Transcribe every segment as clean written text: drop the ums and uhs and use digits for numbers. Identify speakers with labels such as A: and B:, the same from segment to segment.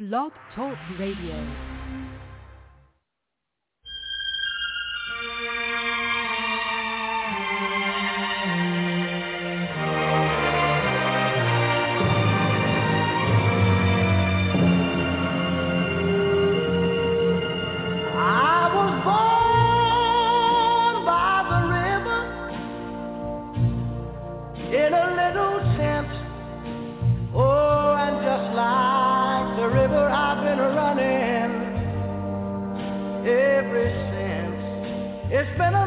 A: Blog Talk Radio.
B: It's been a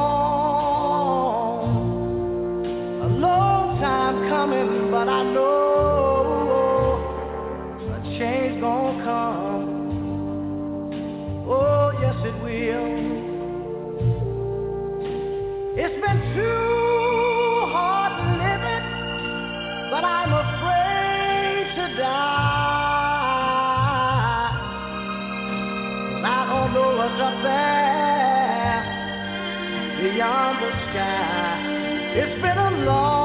B: long time coming, but I know a change gonna come. Oh, yes it will. It's been too hard living, but I'm afraid to die. I don't know what's up there beyond the sky. It's been a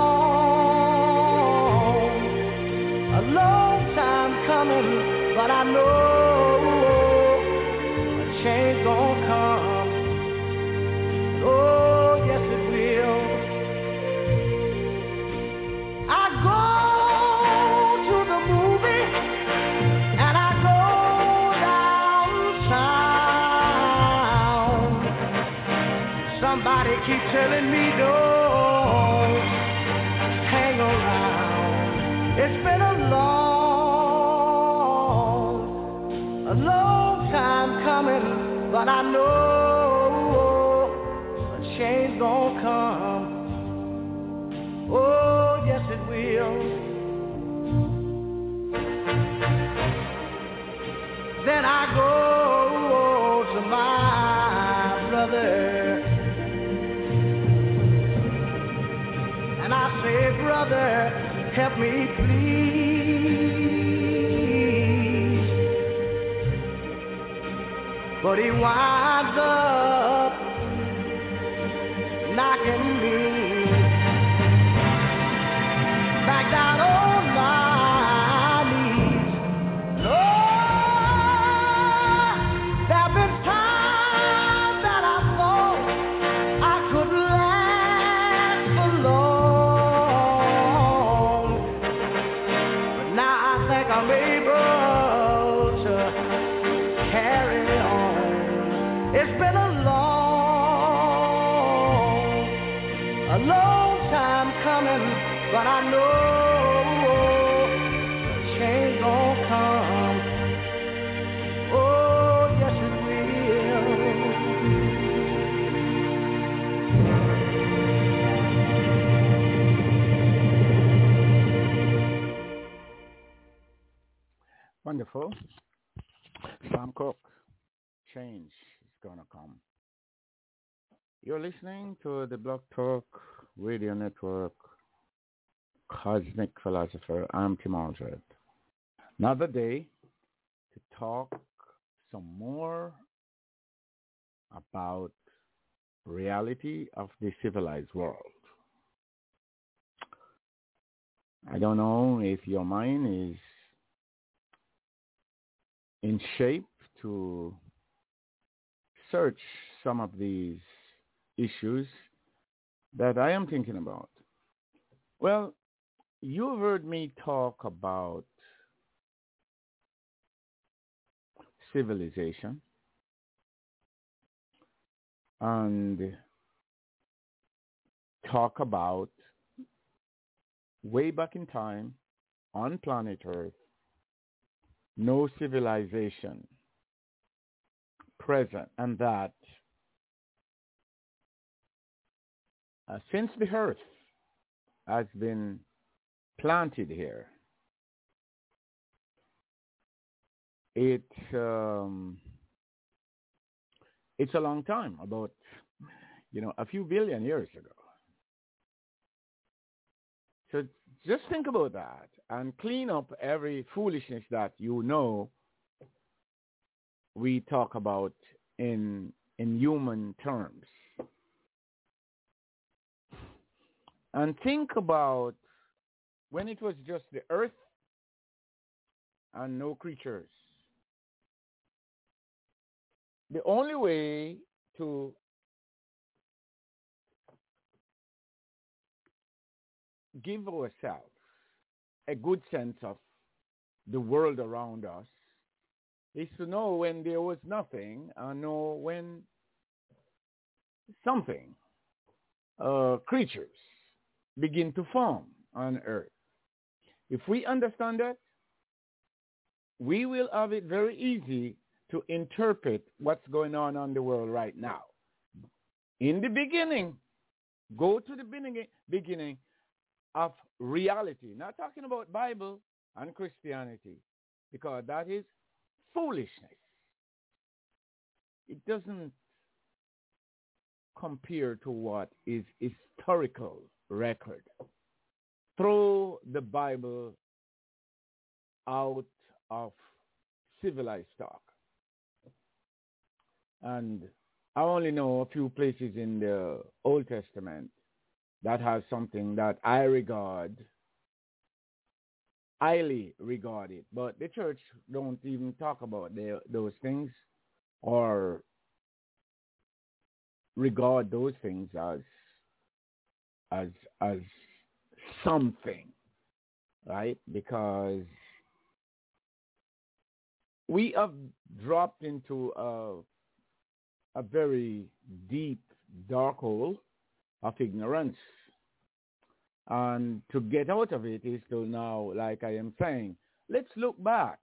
B: long time coming, but I know a change gonna come. Oh, yes it will. I go to the movie and I go downtown. Somebody keep telling me don't hang around. It's been a long time coming, but I know a change gonna come. Oh, yes it will. Then I go to my brother and I say, brother, help me please. But he winds up knocking me back down on my knees. Lord, there have been times that I thought I could last alone. Now I think I'm able to carry on. It's been a long time coming, but I know a change gonna come. Oh, yes it will.
C: Wonderful. Sam Cooke, change is gonna come. You're listening to the Blog Talk Radio Network, Cosmic Philosopher. I'm Tim Aldred. Another day to talk some more about reality of the civilized world. I don't know if your mind is in shape to search some of these issues that I am thinking about. Well, you've heard me talk about civilization and talk about way back in time on planet Earth, no civilization present, and that since the earth has been planted here, it's a long time, about a few billion years ago. So just think about that and clean up every foolishness that we talk about in human terms. And think about when it was just the earth and no creatures. The only way to give ourselves a good sense of the world around us is to know when there was nothing and know when something, creatures, begin to form on earth. If we understand that, we will have it very easy to interpret what's going on in the world right now. In the beginning, go to the beginning of reality. Not talking about Bible and Christianity, because that is foolishness. It doesn't compare to what is historical record. Throw the Bible out of civilized talk. And I only know a few places in the Old Testament that has something that I highly regarded. But the church don't even talk about those things or regard those things as something, right? Because we have dropped into a very deep, dark hole of ignorance. And to get out of it is to now, like I am saying, let's look back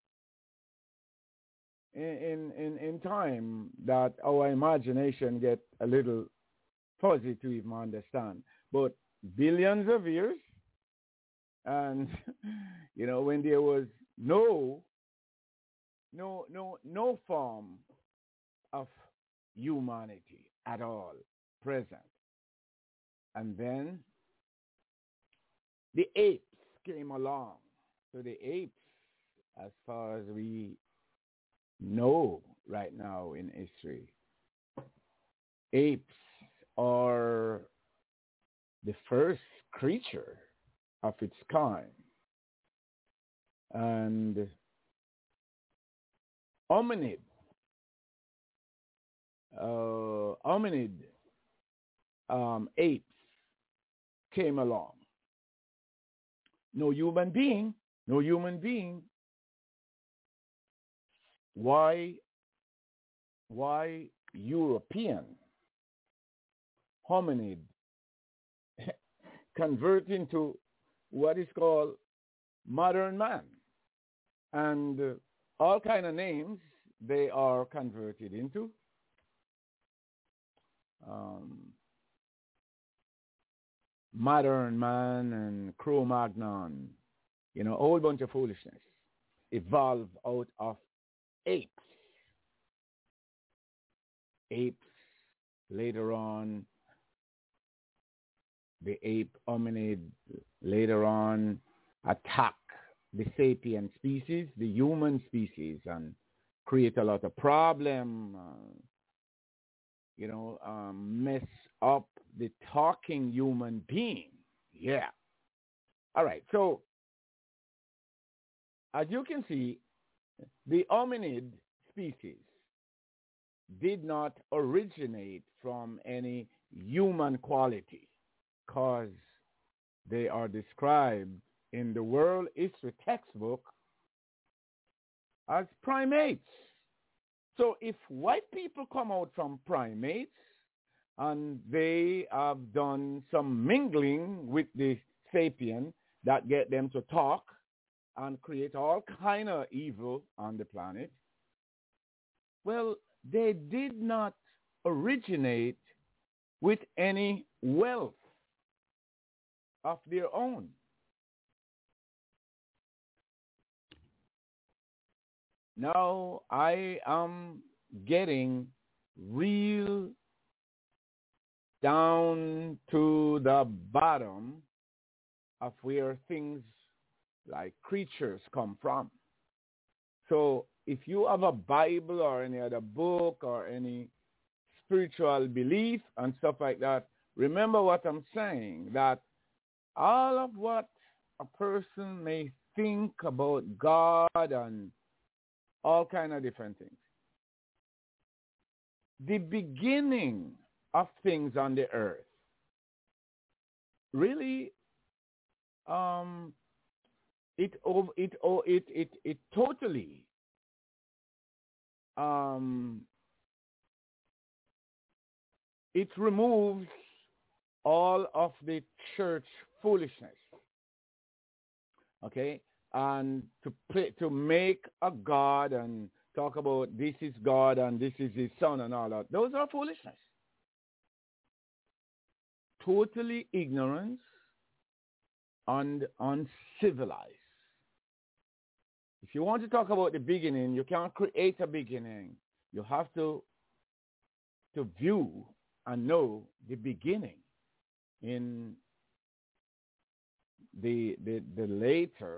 C: in time that our imagination gets a little fuzzy to even understand. But billions of years, and, when there was no form of humanity at all present. And then the apes came along. So the apes, as far as we know right now in history, apes are the first creature of its kind. And hominid apes came along. No human being. Why European hominid convert into what is called modern man? And all kind of names they are converted into. Modern man and Cro-Magnon, a whole bunch of foolishness evolved out of apes. Apes, later on, the ape hominid later on attack the sapient species, the human species, and create a lot of problem, mess up the talking human being. Yeah. All right. So, as you can see, the hominid species did not originate from any human quality, because they are described in the world history textbook as primates. So if white people come out from primates and they have done some mingling with the sapien that get them to talk and create all kind of evil on the planet, well, they did not originate with any wealth of their own. Now I am getting real down to the bottom of where things like creatures come from. So if you have a Bible or any other book or any spiritual belief and stuff like that, remember what I'm saying, that all of what a person may think about God and all kind of different things. The beginning of things on the earth really it totally it removes all of the church foolishness. Okay? And to make a God and talk about this is God and this is his son and all that. Those are foolishness. Totally ignorance and uncivilized. If you want to talk about the beginning, you can't create a beginning. You have to view and know the beginning in the later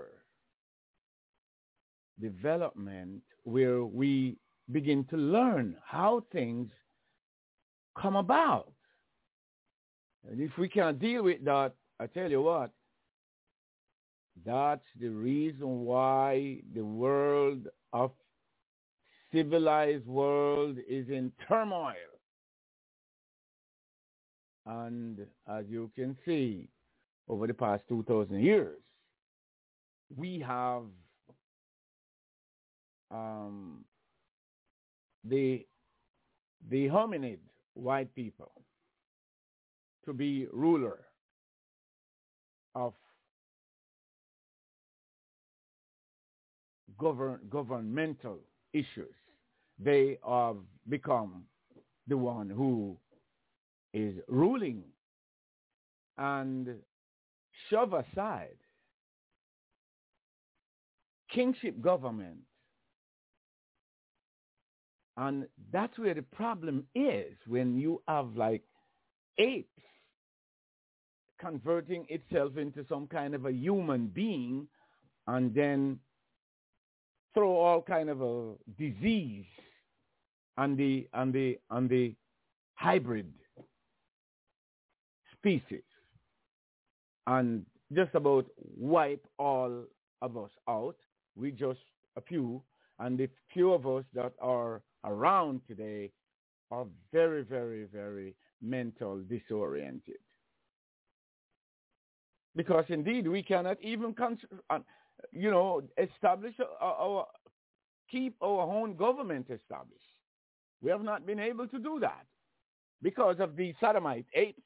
C: development where we begin to learn how things come about. And if we can't deal with that, I tell you what, that's the reason why the world of civilized world is in turmoil. And as you can see, over the past 2,000 years, we have the hominid white people to be ruler of governmental issues. They have become the one who is ruling and shove aside kingship government. And that's where the problem is when you have like apes converting itself into some kind of a human being and then throw all kind of a disease on the hybrid species and just about wipe all of us out. We just a few, and the few of us that are around today are very, very, very mental disoriented. Because indeed we cannot even establish keep our own government established. We have not been able to do that because of the sodomite apes,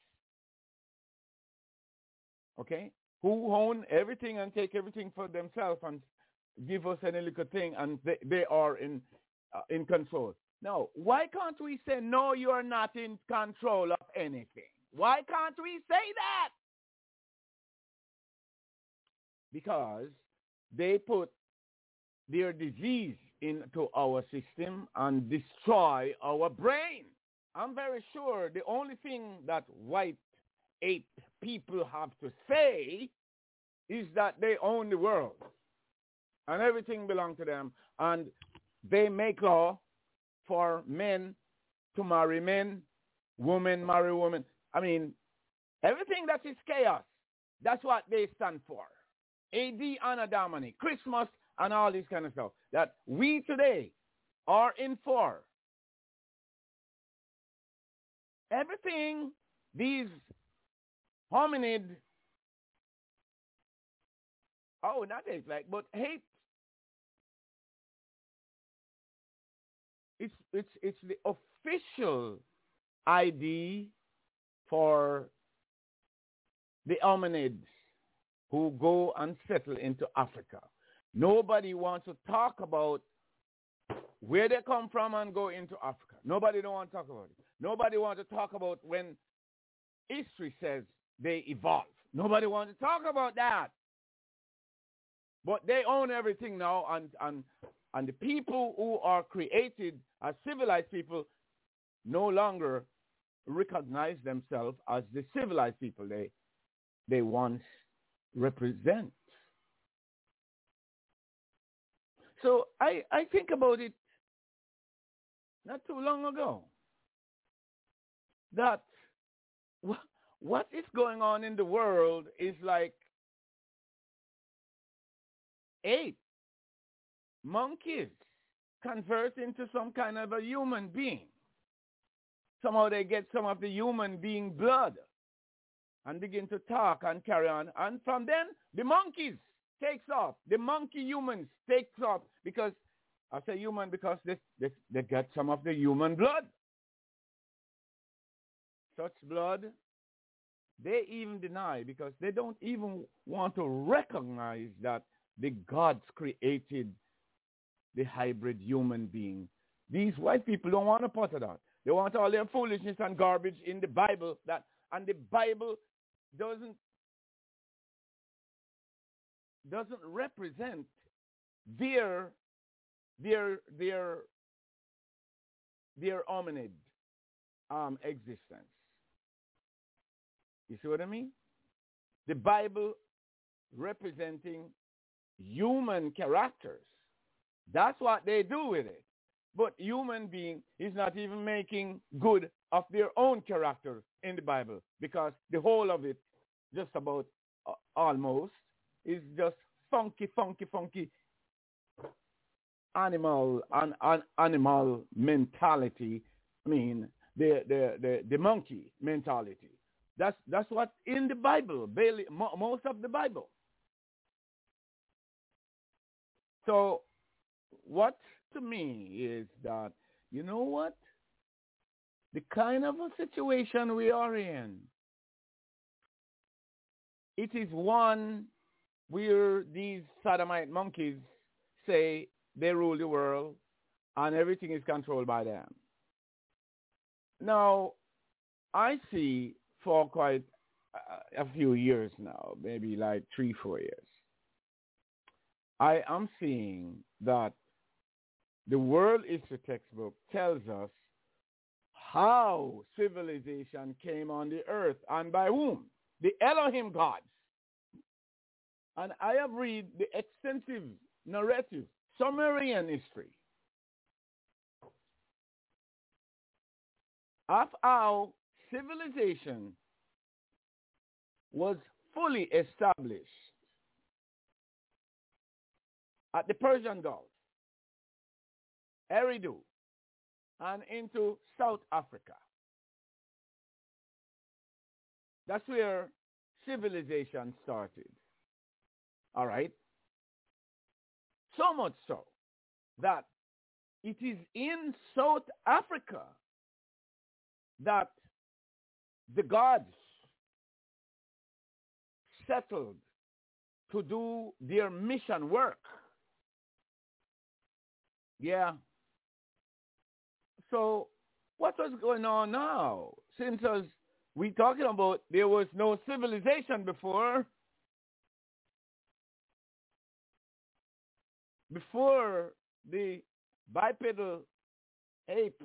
C: okay, who own everything and take everything for themselves and give us any little thing, and they are in control. Now, why can't we say, no, you are not in control of anything? Why can't we say that? Because they put their disease into our system and destroy our brain. I'm very sure the only thing that white ape people have to say is that they own the world and everything belongs to them, and they make law for men to marry men, women marry women. I mean, everything that is chaos, that's what they stand for. AD Anno Domini, Christmas, and all this kind of stuff that we today are in for. Everything these hominid, not hate, like, but hate. It's the official ID for the hominids who go and settle into Africa. Nobody wants to talk about where they come from and go into Africa. Nobody don't want to talk about it. Nobody wants to talk about when history says they evolved. Nobody wants to talk about that. But they own everything now, and the people who are created as civilized people no longer recognize themselves as the civilized people they once represent. So I think about it not too long ago, that what is going on in the world is like ape, monkeys, convert into some kind of a human being. Somehow they get some of the human being blood and begin to talk and carry on. And from then, the monkeys takes off. The monkey humans takes off because, I say human because they get some of the human blood. Such blood, they even deny because they don't even want to recognize that the gods created the hybrid human being. These white people don't want a part of that. They want all their foolishness and garbage in the Bible, and the Bible doesn't represent their hominid existence. You see what I mean? The Bible representing human characters. That's what they do with it. But human being is not even making good of their own character in the Bible, because the whole of it, just about almost, is just funky animal mentality. I mean, the monkey mentality. That's what's in the Bible, most of the Bible. So what to me is that, you know what? The kind of a situation we are in, it is one where these sodomite monkeys say they rule the world and everything is controlled by them. Now, I see for quite a few years now, maybe like 3-4 years, I am seeing that the world history textbook tells us how civilization came on the earth and by whom? The Elohim gods. And I have read the extensive narrative, Sumerian history of how civilization was fully established at the Persian Gulf, Eridu, and into South Africa. That's where civilization started. All right? So much so that it is in South Africa that the gods settled to do their mission work. Yeah. So what was going on now? Since we talking about there was no civilization before the bipedal ape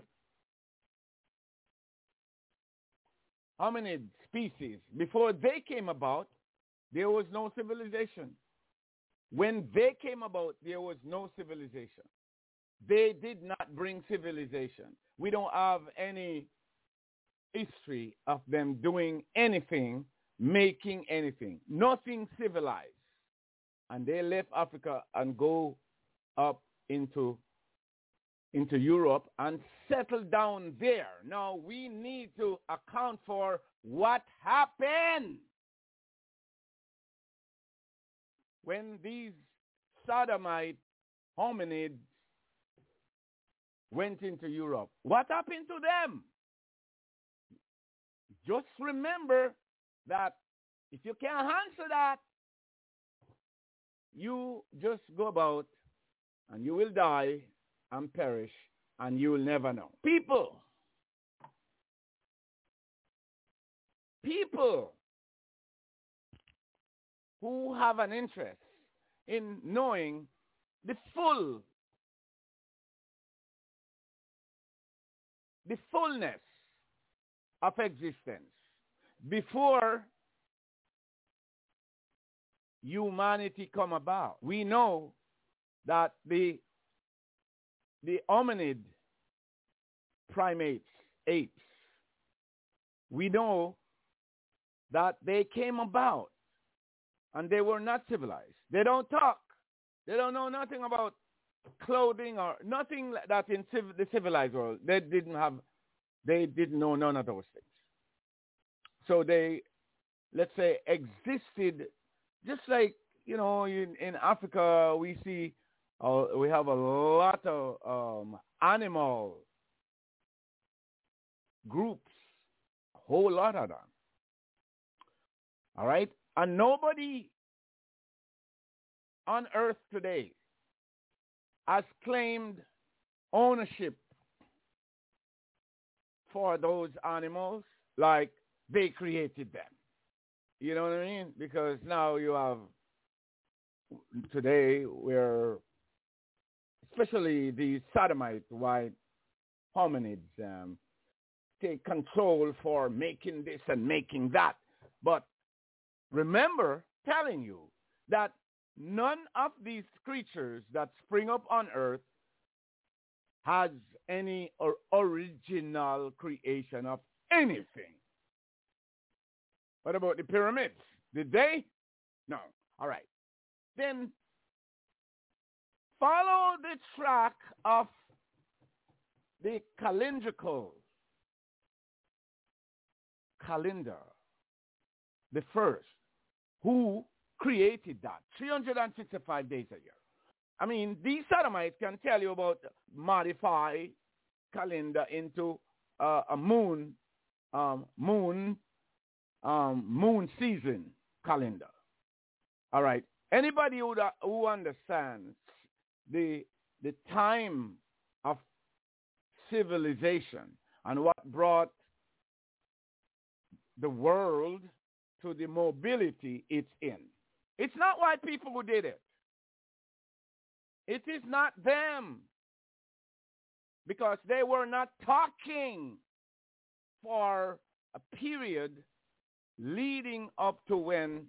C: hominid species, before they came about, there was no civilization. When they came about, there was no civilization. They did not bring civilization. We don't have any history of them doing anything, making anything. Nothing civilized. And they left Africa and go up into Europe and settle down there. Now we need to account for what happened when these sodomite hominids went into Europe. What happened to them? Just remember that if you can't answer that, you just go about and you will die and perish and you will never know. People who have an interest in knowing the fullness of existence before humanity come about. We know that the hominid primates, apes, we know that they came about and they were not civilized. They don't talk. They don't know nothing about clothing or nothing like that in the civilized world. They didn't know none of those things. So they, let's say, existed just like, in Africa we see, we have a lot of animal groups, a whole lot of them. All right? And nobody on earth today has claimed ownership for those animals like they created them. You know what I mean? Because now you have, today, where especially the sodomite white hominids take control for making this and making that. But remember telling you that none of these creatures that spring up on earth has any original creation of anything. What about the pyramids? Did they? No. All right. Then follow the track of the calendrical calendar, the first. Who created that? 365 days a year. I mean, these sodomites can tell you about modify calendar into a moon season calendar. All right. Anybody who understands the time of civilization and what brought the world to the mobility it's in. It's not white people who did it. It is not them. Because they were not talking for a period leading up to when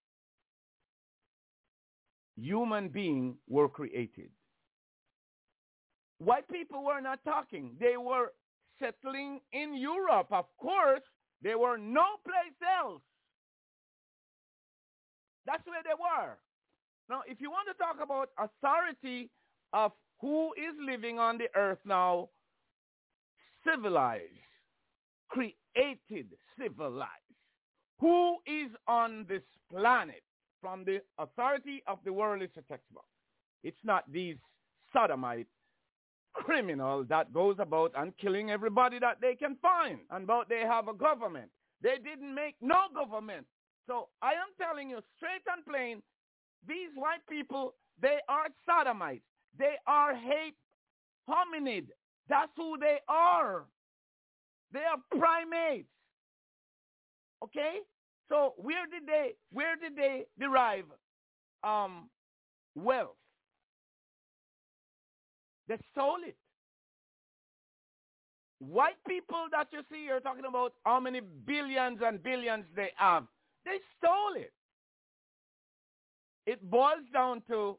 C: human beings were created. White people were not talking. They were settling in Europe. Of course, they were no place else. That's where they were. Now, if you want to talk about authority of who is living on the earth now, civilized, created civilized, who is on this planet from the authority of the world is a textbook. It's not these sodomite criminals that goes about and killing everybody that they can find, and about they have a government. They didn't make no government. So I am telling you straight and plain, these white people, they are sodomites. They are hate hominid. That's who they are. They are primates. Okay? So where did they derive wealth? They stole it. White people that you see, you're talking about how many billions and billions they have. They stole it. It boils down to,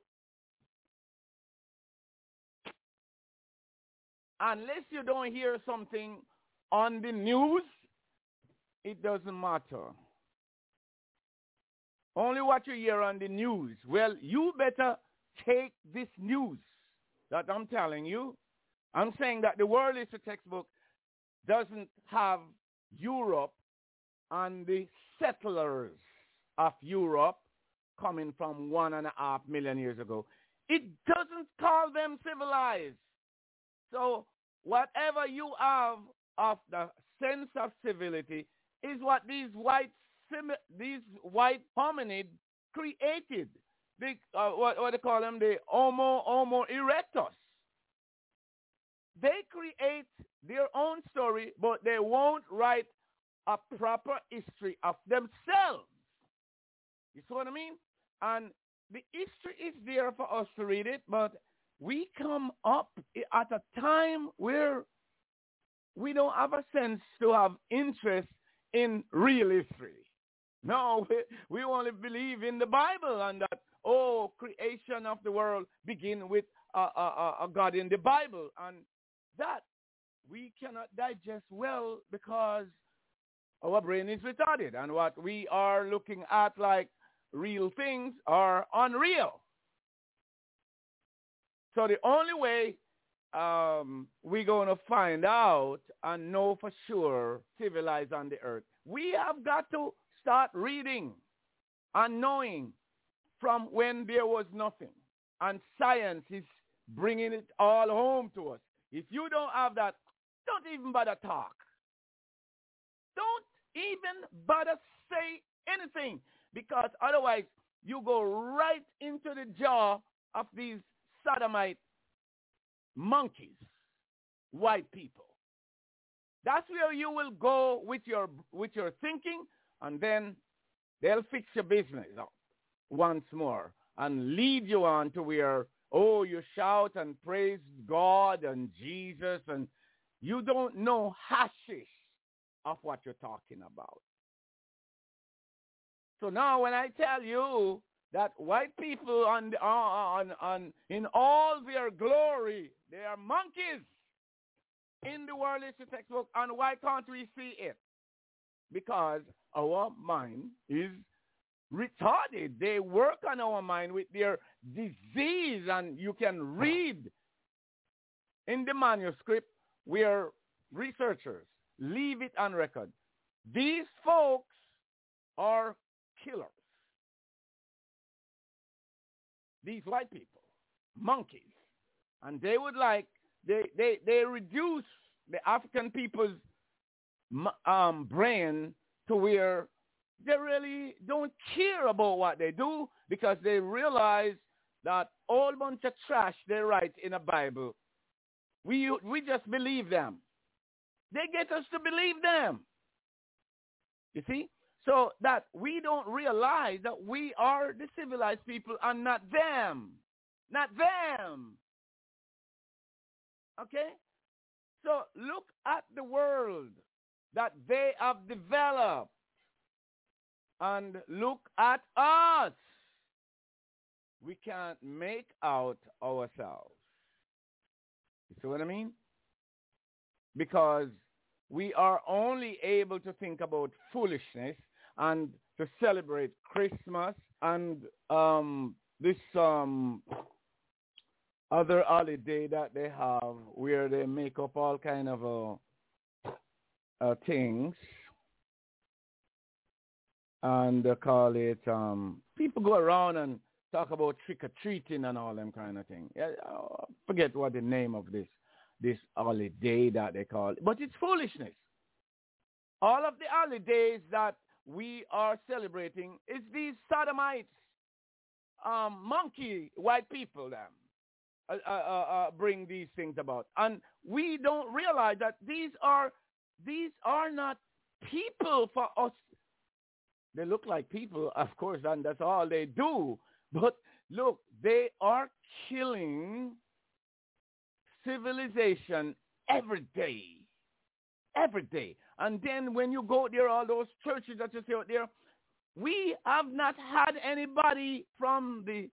C: unless you don't hear something on the news, it doesn't matter. Only what you hear on the news. Well, you better take this news that I'm telling you. I'm saying that the world is a textbook doesn't have Europe and the settlers of Europe coming from 1.5 million years ago. It doesn't call them civilized. So whatever you have of the sense of civility is what these white hominids created. What they call them, the Homo erectus. They create their own story, but they won't write a proper history of themselves. You see what I mean? And the history is there for us to read it, but we come up at a time where we don't have a sense to have interest in real history. No, we only believe in the Bible and that, creation of the world begin with a God in the Bible. And that we cannot digest well because our brain is retarded. And what we are looking at like real things are unreal. So the only way we're going to find out and know for sure civilized on the earth, we have got to start reading and knowing from when there was nothing. And science is bringing it all home to us. If you don't have that, don't even bother talk. Don't even bother say anything, because otherwise you go right into the jaw of these sodomite monkeys, white people. That's where you will go with your thinking, and then they'll fix your business up once more and lead you on to where, oh, you shout and praise God and Jesus, and you don't know hashish of what you're talking about. So now when I tell you that white people in all their glory, they are monkeys in the world history textbook, and why can't we see it? Because our mind is retarded. They work on our mind with their disease, and you can read in the manuscript where researchers leave it on record. These folks are killers. These white people, monkeys. And they would like, they reduce the African people's brain to where they really don't care about what they do, because they realize that all bunch of trash they write in a Bible, we just believe them. They get us to believe them. You see? So that we don't realize that we are the civilized people and not them. Not them. Okay? So look at the world that they have developed, and look at us. We can't make out ourselves. You see what I mean? Because we are only able to think about foolishness and to celebrate Christmas and this other holiday that they have where they make up all kind of things, and they call it, people go around and talk about trick-or-treating and all them kind of things. I forget what the name of this holiday that they call it, but it's foolishness. All of the holidays that we are celebrating is these sodomites, monkey white people them bring these things about, and we don't realize that these are not people for us. They look like people, of course, and that's all they do. But look, they are killing civilization every day. Every day. And then when you go there, all those churches that you see out there, we have not had anybody from the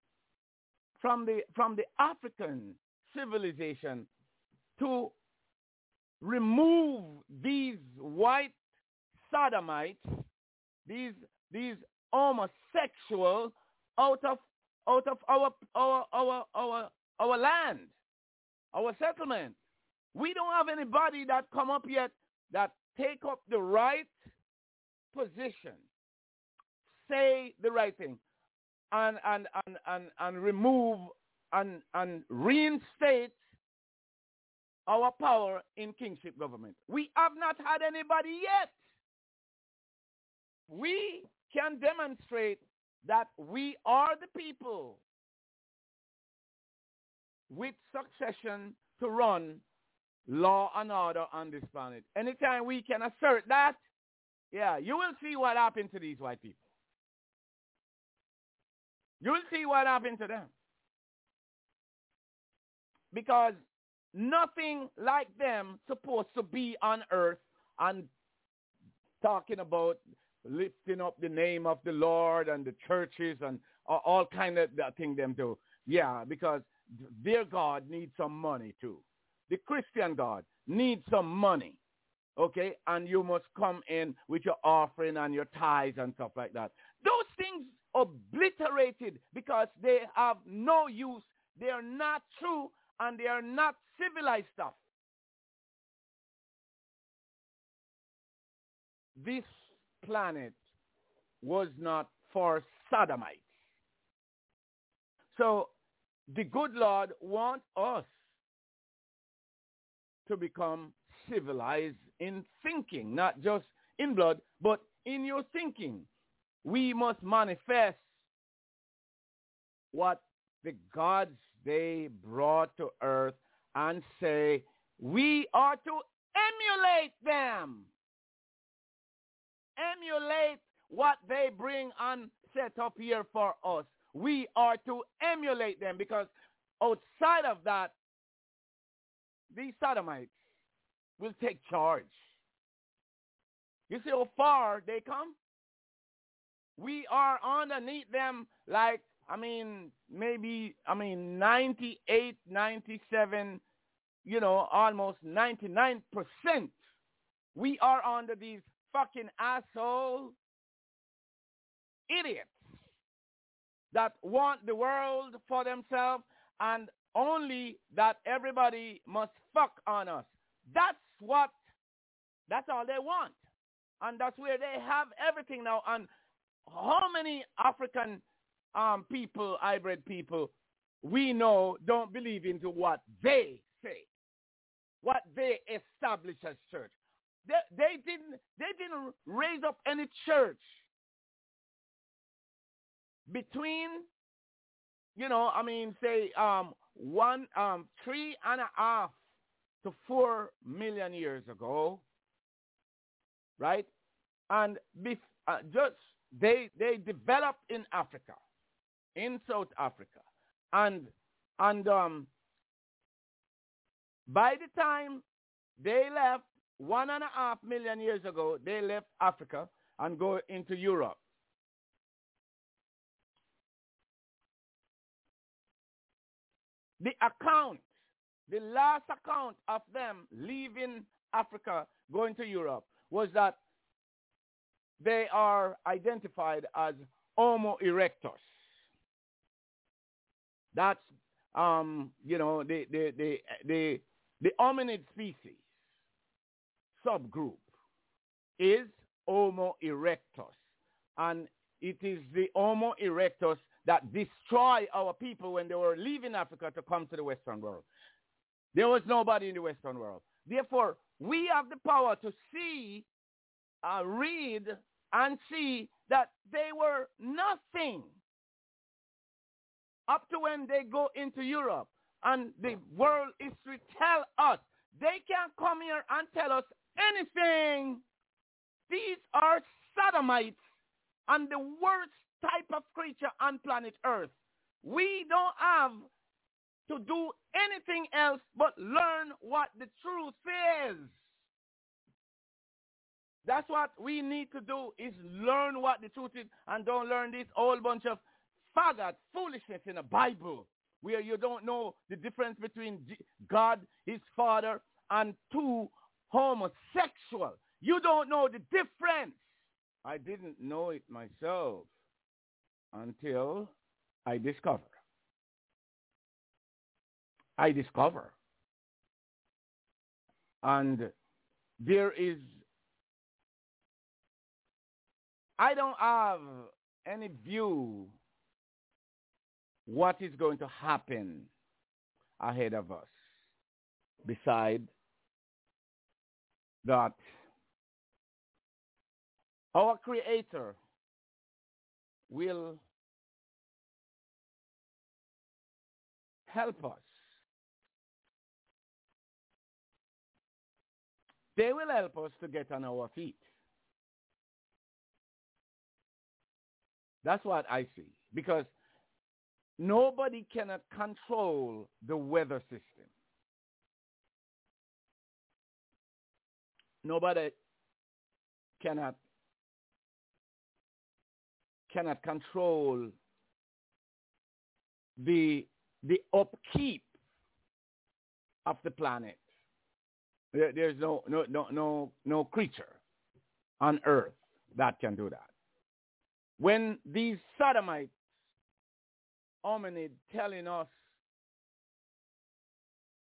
C: African civilization to remove these white sodomites, these homosexual out of our land, our settlement. We don't have anybody that come up yet that take up the right position, say the right thing, and remove and reinstate our power in kingship government. We have not had anybody yet. We can demonstrate that we are the people with succession to run law and order on this planet. Anytime we can assert that, yeah, you will see what happened to these white people. You will see what happened to them. Because nothing like them supposed to be on earth and talking about lifting up the name of the Lord and the churches and all kind of thing them do. Yeah, because their God needs some money too. The Christian God needs some money, okay? And you must come in with your offering and your tithes and stuff like that. Those things obliterated because they have no use They are not true, and they are not civilized stuff. This planet was not for sodomites. So the good Lord wants us to become civilized in thinking, not just in blood, but in your thinking. We must manifest what the gods they brought to earth and say, we are to emulate them. Emulate what they bring and set up here for us. We are to emulate them, because outside of that, these sodomites will take charge. You see how far they come? We are underneath them like, maybe 98, 97, almost 99%. We are under these fucking asshole idiots that want the world for themselves and only that everybody must fuck on us. That's all they want. And that's where they have everything now. And how many African people, hybrid people, we know don't believe into what they say, what they establish as church. They didn't raise up any church between, 3.5 to 4 million years ago, right? And they developed in Africa, in South Africa, and by the time they left 1.5 million years ago, they left Africa and go into Europe. The last account of them leaving Africa, going to Europe, was that they are identified as Homo erectus. That's the hominid species subgroup is Homo erectus, and it is the Homo erectus that destroyed our people when they were leaving Africa to come to the Western world. There was nobody in the Western world. Therefore, we have the power to see, read, and see that they were nothing up to when they go into Europe. And the world history tell us, they can't come here and tell us anything. These are sodomites and the worst type of creature on planet Earth. We don't have to do anything else but learn what the truth is. That's what we need to do, is learn what the truth is, and don't learn this whole bunch of faggot foolishness in the Bible where you don't know the difference between God, his father, and two homosexual. You don't know the difference. I didn't know it myself until I discover. And there is, I don't have any view what is going to happen ahead of us, beside that our Creator will help us. They will help us to get on our feet. That's what I see. Because nobody cannot control the weather system. Nobody cannot control the upkeep of the planet. There's no creature on earth that can do that. When these sodomites, hominid, telling us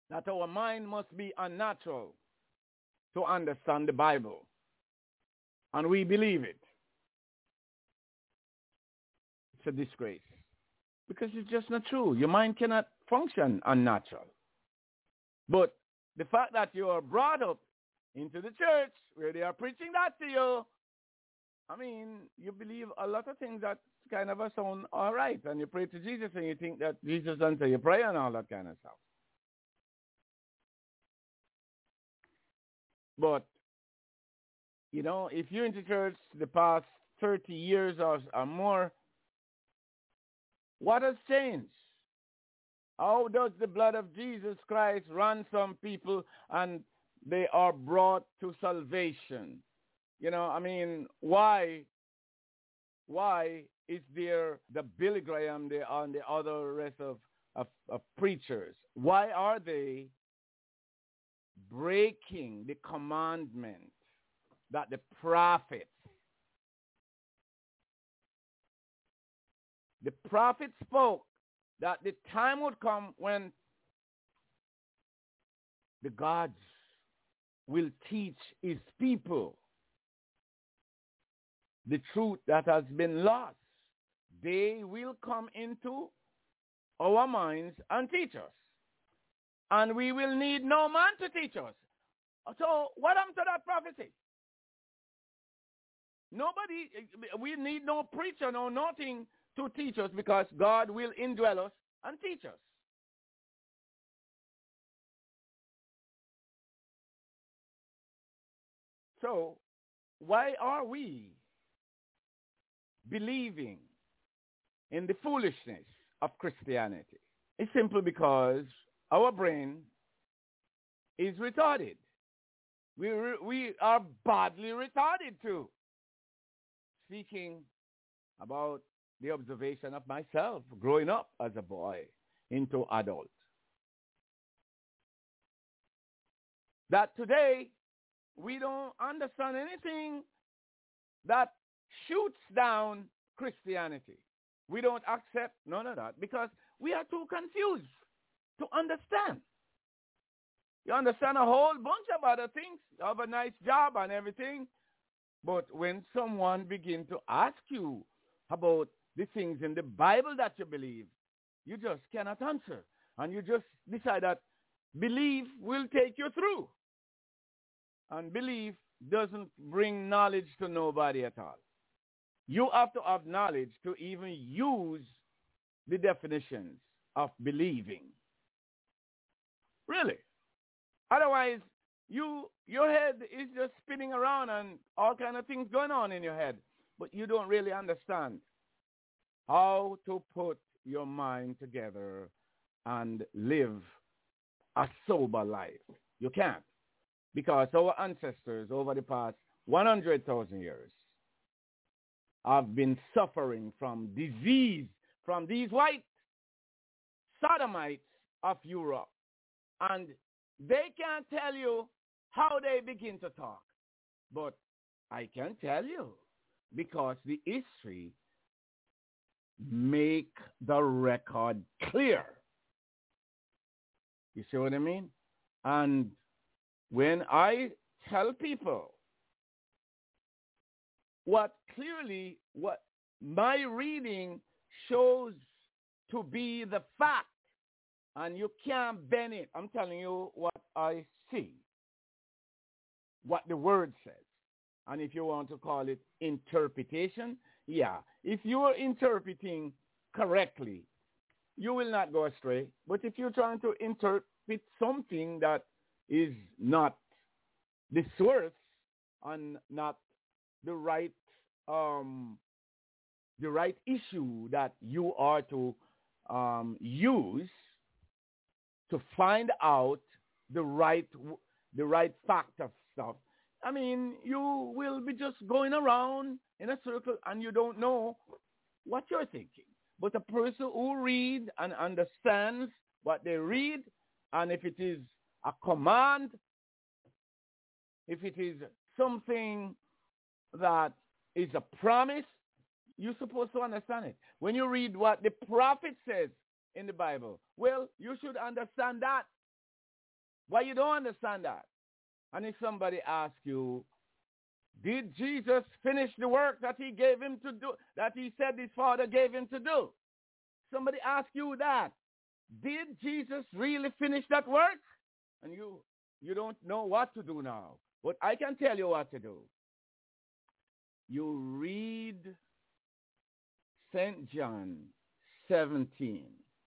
C: that our mind must be unnatural to understand the Bible. And we believe it. It's a disgrace. Because it's just not true. Your mind cannot function unnatural. But the fact that you are brought up into the church where they are preaching that to you, I mean, you believe a lot of things that kind of sound all right. And you pray to Jesus and you think that Jesus answers your prayer and all that kind of stuff. But, you know, if you're into church the past 30 years or more, what has changed? How does the blood of Jesus Christ ransom people and they are brought to salvation? You know, I mean, why is there the Billy Graham and the other rest of preachers? Why are they breaking the commandment that the prophets spoke, that the time would come when the gods will teach his people the truth that has been lost. They will come into our minds and teach us. And we will need no man to teach us. So what happened to that prophecy? Nobody, we need no preacher, no nothing to teach us, because God will indwell us and teach us. So why are we believing in the foolishness of Christianity? It's simply because our brain is retarded. We are badly retarded too. Speaking about the observation of myself growing up as a boy into adult. That today we don't understand anything that shoots down Christianity. We don't accept none of that because we are too confused to understand. You understand a whole bunch of other things, you have a nice job and everything, but when someone begins to ask you about the things in the Bible that you believe, you just cannot answer. And you just decide that belief will take you through. And belief doesn't bring knowledge to nobody at all. You have to have knowledge to even use the definitions of believing. Really. Otherwise, your head is just spinning around and all kind of things going on in your head. But you don't really understand how to put your mind together and live a sober life. You can't. Because our ancestors over the past 100,000 years have been suffering from disease from these white sodomites of Europe. And they can't tell you how they begin to talk. But I can tell you, because the history make the record clear. You see what I mean? And when I tell people what my reading shows to be the fact, and you can't bend it, I'm telling you what I see, what the word says. And if you want to call it interpretation, yeah. If you are interpreting correctly, you will not go astray. But if you're trying to interpret something that is not the source and not the right issue that you are to use to find out the right fact of stuff, I mean, you will be just going around in a circle and you don't know what you're thinking. But a person who reads and understands what they read, and if it is a command, if it is something that is a promise, you're supposed to understand it. When you read what the prophet says in the Bible, well, you should understand that. Why you don't understand that? And if somebody asks you, did Jesus finish the work that he gave him to do, that he said his Father gave him to do? Somebody asks you that. Did Jesus really finish that work? And you don't know what to do now. But I can tell you what to do. You read St. John 17,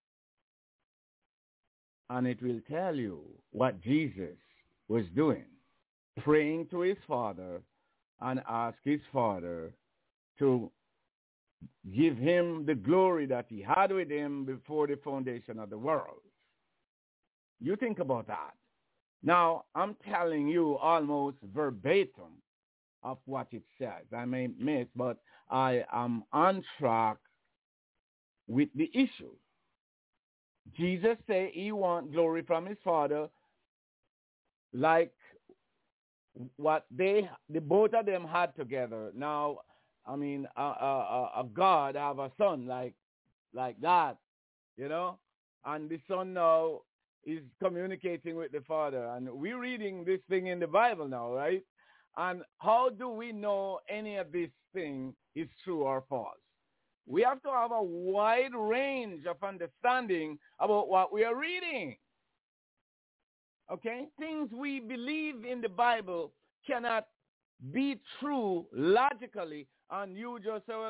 C: and it will tell you what Jesus was doing, praying to his Father and ask his Father to give him the glory that he had with him before the foundation of the world. You think about that. Now, I'm telling you almost verbatim of what it says. I may miss, but I am on track with the issue. Jesus said he wants glory from his Father, like what the both of them had together. Now, I mean, a God have a son like that, you know, and the son now is communicating with the Father, and we're reading this thing in the Bible now, right? And how do we know any of this thing is true or false? We have to have a wide range of understanding about what we are reading. Okay? Things we believe in the Bible cannot be true logically, and you just say,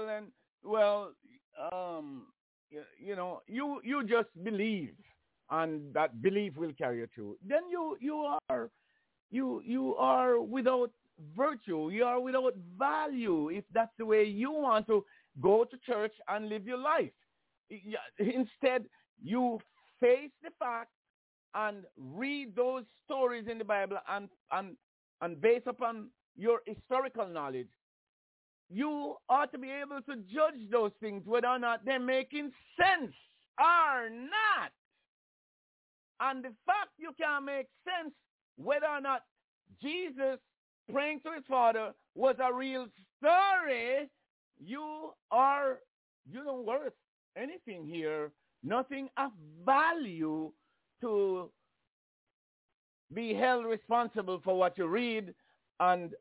C: you just believe, and that belief will carry you through. Then you are without virtue. You are without value if that's the way you want to go to church and live your life. Instead, you face the fact and read those stories in the Bible, and based upon your historical knowledge, you ought to be able to judge those things whether or not they're making sense or not. And the fact you can make sense whether or not Jesus praying to his Father was a real story, you don't worth anything here, nothing of value to be held responsible for what you read and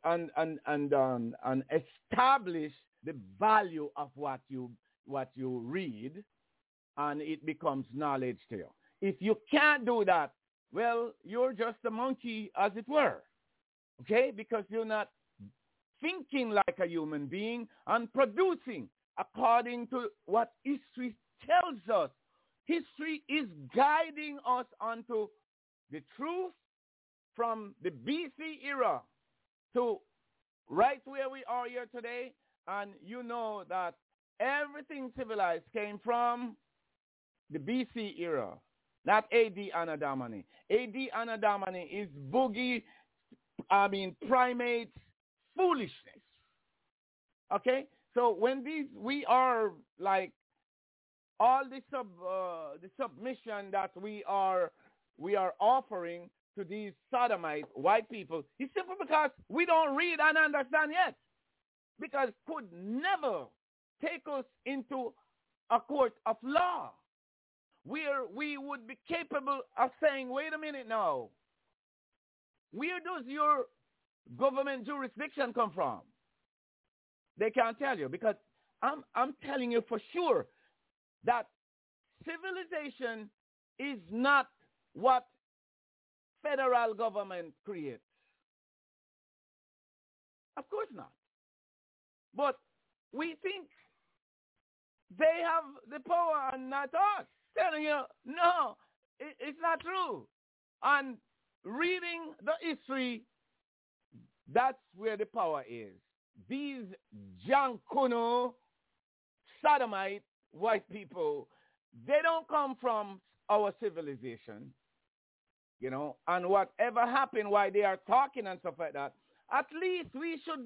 C: establish the value of what you read, and it becomes knowledge to you. If you can't do that, well, you're just a monkey, as it were, okay? Because you're not thinking like a human being and producing according to what history tells us. History is guiding us onto the truth from the BC era to right where we are here today. And you know that everything civilized came from the BC era, not AD Anno Domini. AD Anno Domini is primates foolishness. Okay? So when we are like all the submission that we are offering to these sodomite white people is simply because we don't read and understand yet. Because could never take us into a court of law where we would be capable of saying, wait a minute now, where does your government jurisdiction come from? They can't tell you, because I'm telling you for sure that civilization is not what federal government creates. Of course not. But we think they have the power and not us. Telling you, no, it's not true. And reading the history, that's where the power is. These Jankuno, sodomite white people, they don't come from our civilization, you know, and whatever happened while they are talking and stuff like that, at least we should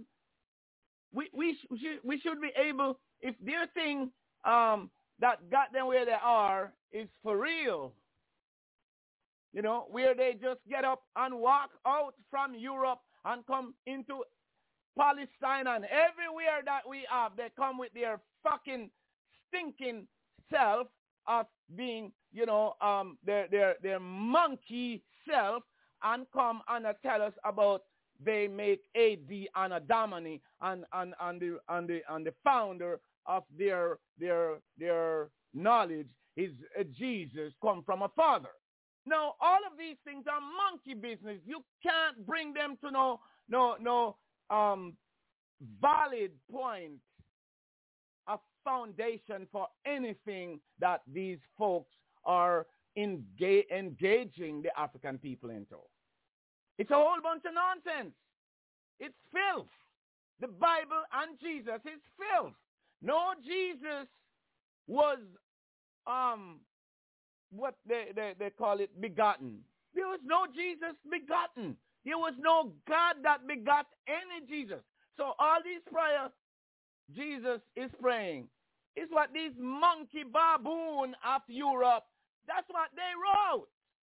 C: be able, if their thing that got them where they are is for real, you know, where they just get up and walk out from Europe and come into Palestine and everywhere that we have, they come with their fucking stinking self of being, you know, their monkey self, and come and tell us about they make AD Anno Domini and the founder of their knowledge is Jesus come from a father. Now, all of these things are monkey business. You can't bring them to no valid point of foundation for anything that these folks are engaging the African people into. It's a whole bunch of nonsense. It's filth. The Bible and Jesus is filth. No, Jesus was what they call it, begotten. There was no Jesus begotten. There was no God that begot any Jesus. So all these prayers Jesus is praying is what these monkey baboon of Europe, that's what they wrote.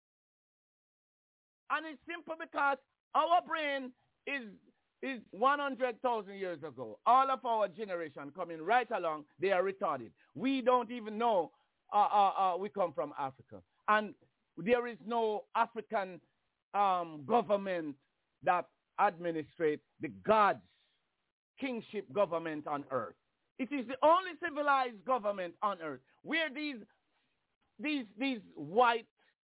C: And it's simple because our brain is 100,000 years ago. All of our generation coming right along, they are retarded. We don't even know we come from Africa. And there is no African government that administrates the God's kingship government on earth. It is the only civilized government on earth where these white,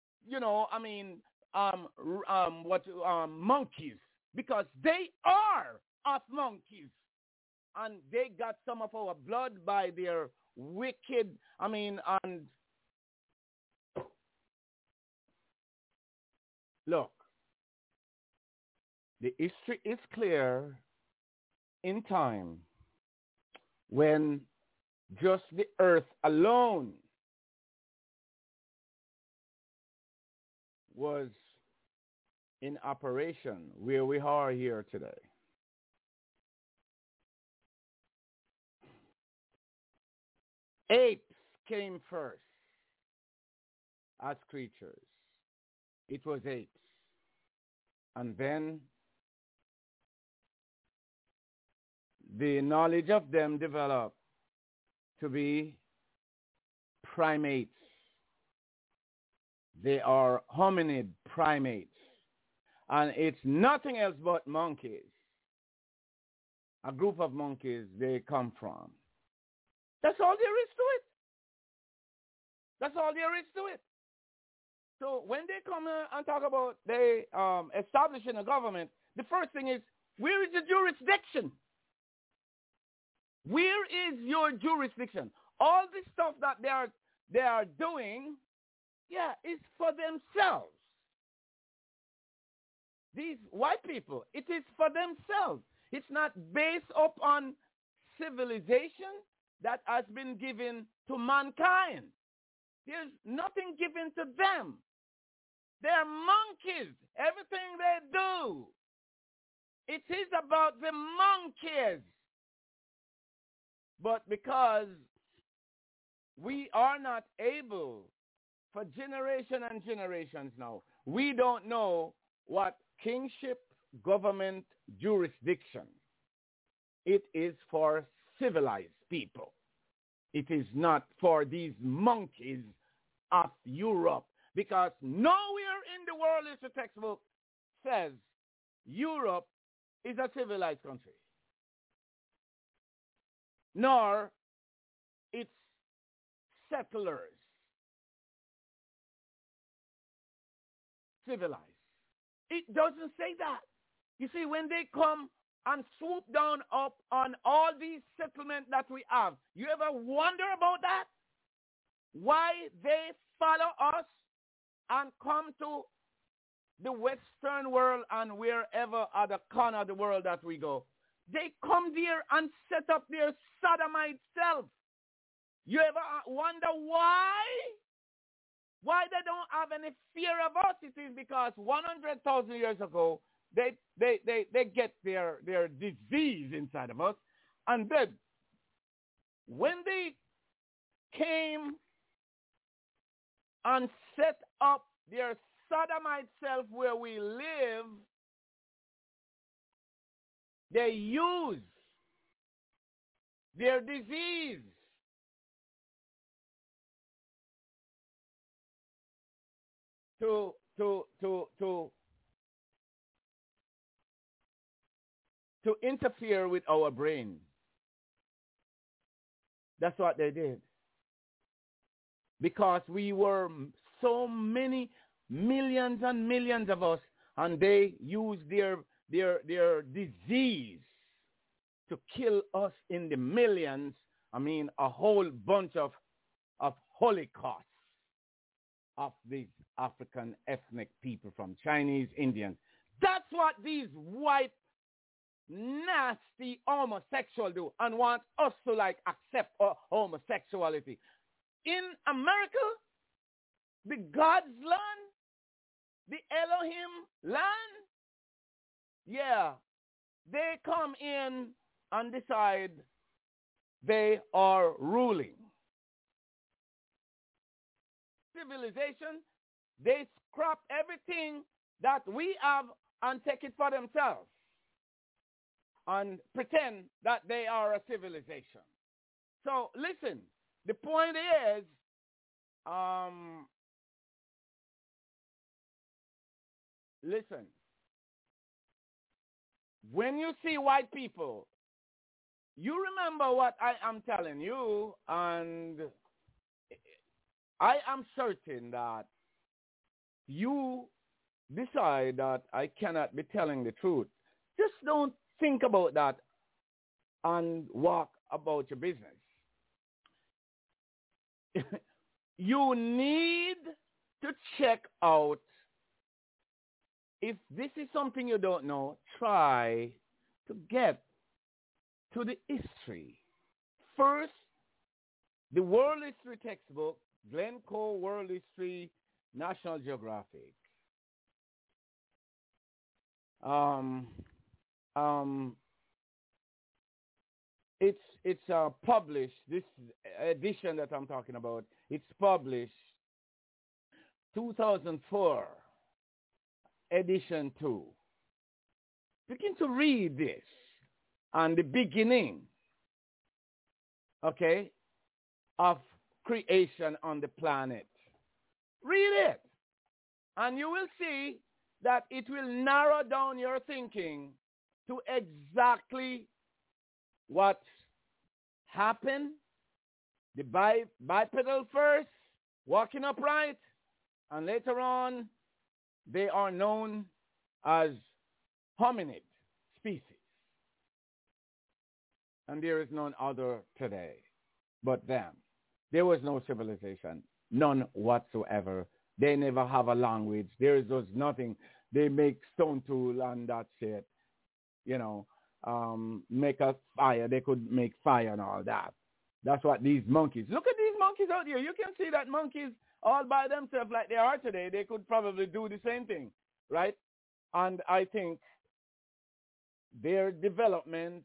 C: monkeys, because they are of monkeys, and they got some of our blood by their wicked, and look, the history is clear in time when just the earth alone was in operation where we are here today. Apes came first as creatures. It was apes. And then the knowledge of them developed to be primates. They are hominid primates. And it's nothing else but monkeys. A group of monkeys they come from. That's all there is to it. That's all there is to it. So when they come and talk about they establishing a government, the first thing is, where is the jurisdiction? Where is your jurisdiction? All this stuff that they are doing, is for themselves. These white people, it is for themselves. It's not based upon civilization that has been given to mankind. There's nothing given to them. They're monkeys. Everything they do, it is about the monkeys. But because we are not able, for generation and generations now, we don't know what kingship government jurisdiction. It is for civilized people. It is not for these monkeys of Europe, because nowhere in the world is the textbook says Europe is a civilized country, nor its settlers civilized. It doesn't say that. You see, when they come and swoop down up on all these settlements that we have, you ever wonder about that? Why they follow us and come to the Western world and wherever other corner of the world that we go? They come there and set up their sodomite self. You ever wonder why? Why they don't have any fear of us? It is because 100,000 years ago, they get their disease inside of us. And then when they came and set up their sodomite self where we live, they use their disease to to interfere with our brain. That's what they did. Because we were so many millions and millions of us, and they used their disease to kill us in the millions. I mean, a whole bunch of Holocaust of these African ethnic people from Chinese, Indians. That's what these white, nasty homosexuals do and want us to like accept homosexuality. In America, the God's land, the Elohim land, yeah, they come in and decide they are ruling. Civilization, they scrap everything that we have and take it for themselves and pretend that they are a civilization. So listen, the point is, listen, when you see white people, you remember what I am telling you, and I am certain that you decide that I cannot be telling the truth. Just don't think about that and walk about your business. You need to check out. If this is something you don't know, try to get to the history. First, the World History textbook, Glencoe World History, National Geographic. It's published, this edition that I'm talking about, it's published 2004, edition 2. Begin to read this on the beginning, okay, of creation on the planet. Read it, and you will see that it will narrow down your thinking to exactly what happened. The bipedal first, walking upright, and later on, they are known as hominid species. And there is none other today but them. There was no civilization, none whatsoever. They never have a language. There is just nothing. They make stone tool and that's it. You know, make a fire. They could make fire and all that. That's what these monkeys. Look at these monkeys out here. You can see that monkeys all by themselves like they are today. They could probably do the same thing, right? And I think their development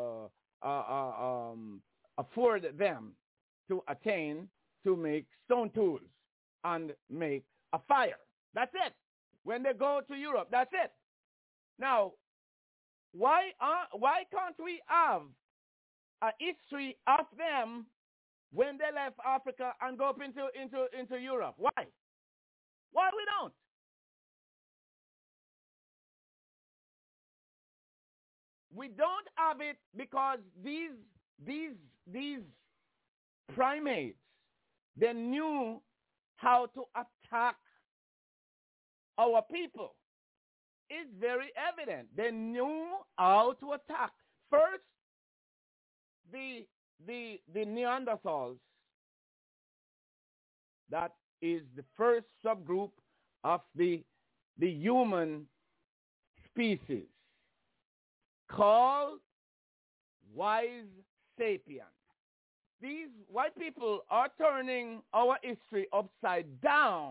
C: afford them to attain to make stone tools and make a fire. That's it. When they go to Europe, that's it. Now, why can't we have a history of them when they left Africa and go up into Europe? Why? Why we don't? We don't have it because these primates, they knew how to attack our people. It's very evident. They knew how to attack. First, the Neanderthals, that is the first subgroup of the human species, called wise sapiens. These white people are turning our history upside down.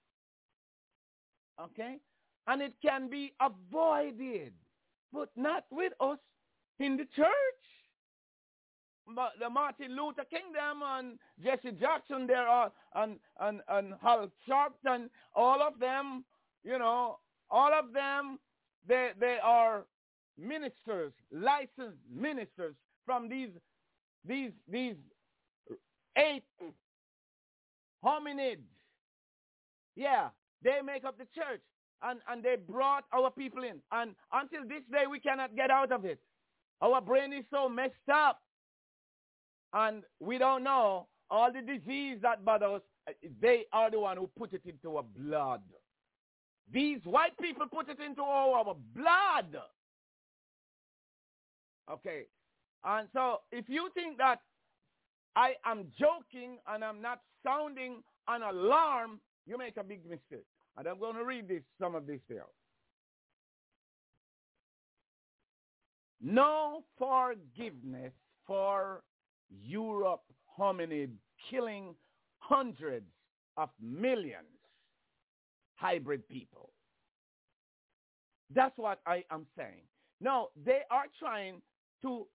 C: Okay? And it can be avoided, but not with us in the church. But the Martin Luther King them and Jesse Jackson there are and Hal Sharpton, all of them, you know, all of them, they are ministers, licensed ministers from these 8 hominids. Yeah, they make up the church. and they brought our people in. And until this day, we cannot get out of it. Our brain is so messed up. And we don't know all the disease that bothers us. They are the one who put it into our blood. These white people put it into our blood. Okay. And so if you think that I am joking and I'm not sounding an alarm, you make a big mistake. And I'm going to read some of this here. No forgiveness for Europe hominid killing hundreds of millions hybrid people. That's what I am saying. Now, they are trying to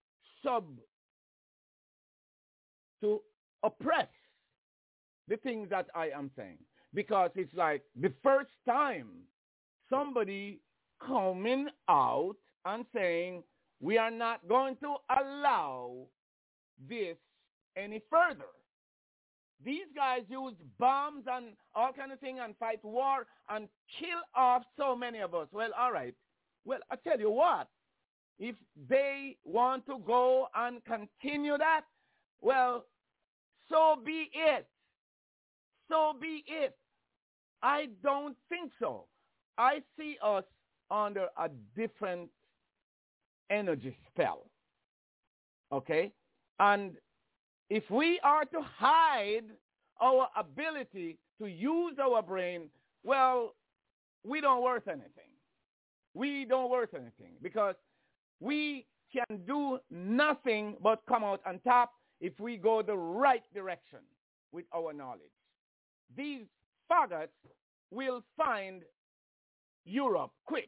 C: oppress the things that I am saying. Because it's like the first time somebody coming out and saying, we are not going to allow this any further. These guys use bombs and all kind of thing and fight war and kill off so many of us. Well, all right. Well, I tell you what. If they want to go and continue that, well, so be it. So be it. I don't think so. I see us under a different energy spell. Okay? And if we are to hide our ability to use our brain, well, we don't worth anything. We don't worth anything because we can do nothing but come out on top if we go the right direction with our knowledge. These faggots will find Europe quick.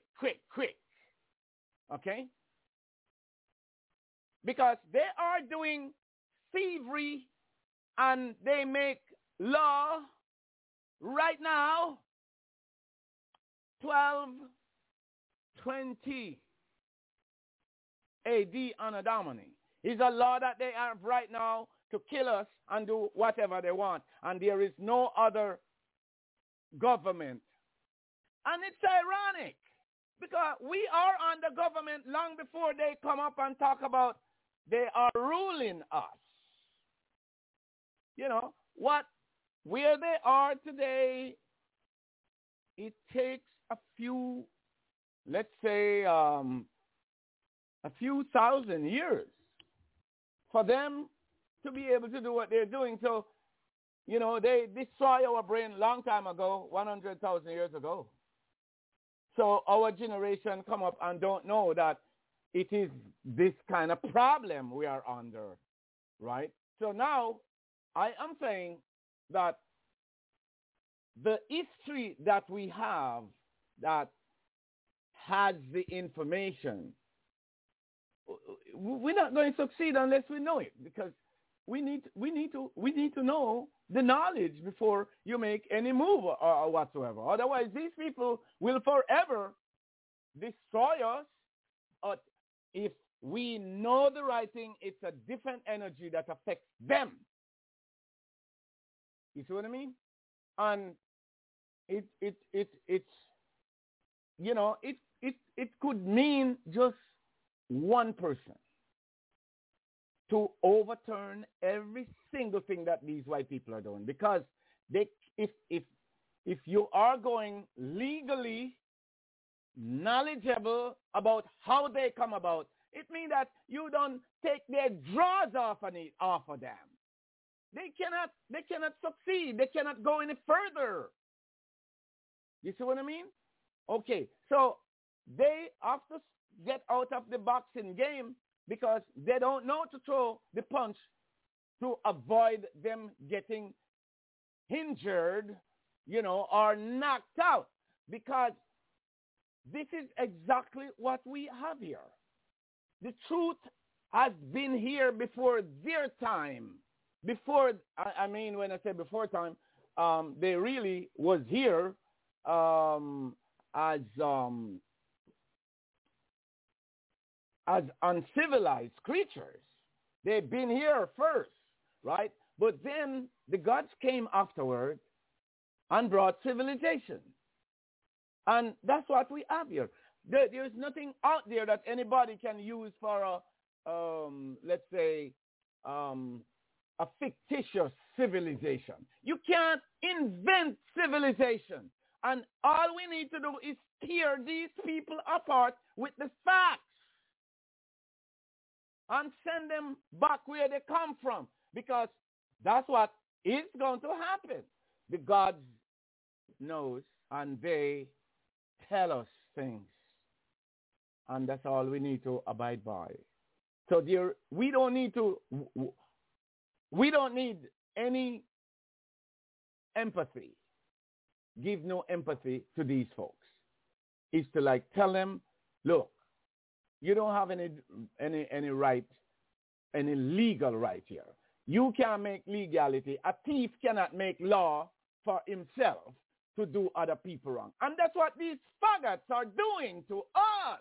C: Okay? Because they are doing thievery and they make law right now 1220 AD Anno Domini is a law that they have right now to kill us and do whatever they want. And there is no other government. And it's ironic because we are under government long before they come up and talk about they are ruling us. You know, where they are today, it takes a few, let's say, a few thousand years for them to be able to do what they're doing. So, you know, they destroy our brain long time ago, 100,000 years ago. So our generation come up and don't know that it is this kind of problem we are under, right? So now I am saying that the history that we have that has the information, we're not going to succeed unless we know it, because we need to know the knowledge before you make any move or whatsoever. Otherwise, these people will forever destroy us. If we know the right thing, it's a different energy that affects them. You see what I mean? And it could mean just one person to overturn every single thing that these white people are doing, because if you are going legally knowledgeable about how they come about, it means that you don't take their drawers off of them. They cannot succeed. They cannot go any further. You see what I mean? Okay, so they have to get out of the boxing game because they don't know to throw the punch to avoid them getting injured, or knocked out. Because this is exactly what we have here. The truth has been here before their time. When I say before time, they really was here as uncivilized creatures. They've been here first, right? But then the gods came afterward and brought civilization. And that's what we have here. There's nothing out there that anybody can use for let's say, a fictitious civilization. You can't invent civilization. And all we need to do is tear these people apart with the facts and send them back where they come from, because that's what is going to happen. The gods knows, and they tell us things, and that's all we need to abide by. So dear, we don't need any empathy. Give no empathy to these folks. It's to like tell them, look, you don't have any right, any legal right here. You can't make legality. A thief cannot make law for himself to do other people wrong. And that's what these faggots are doing to us.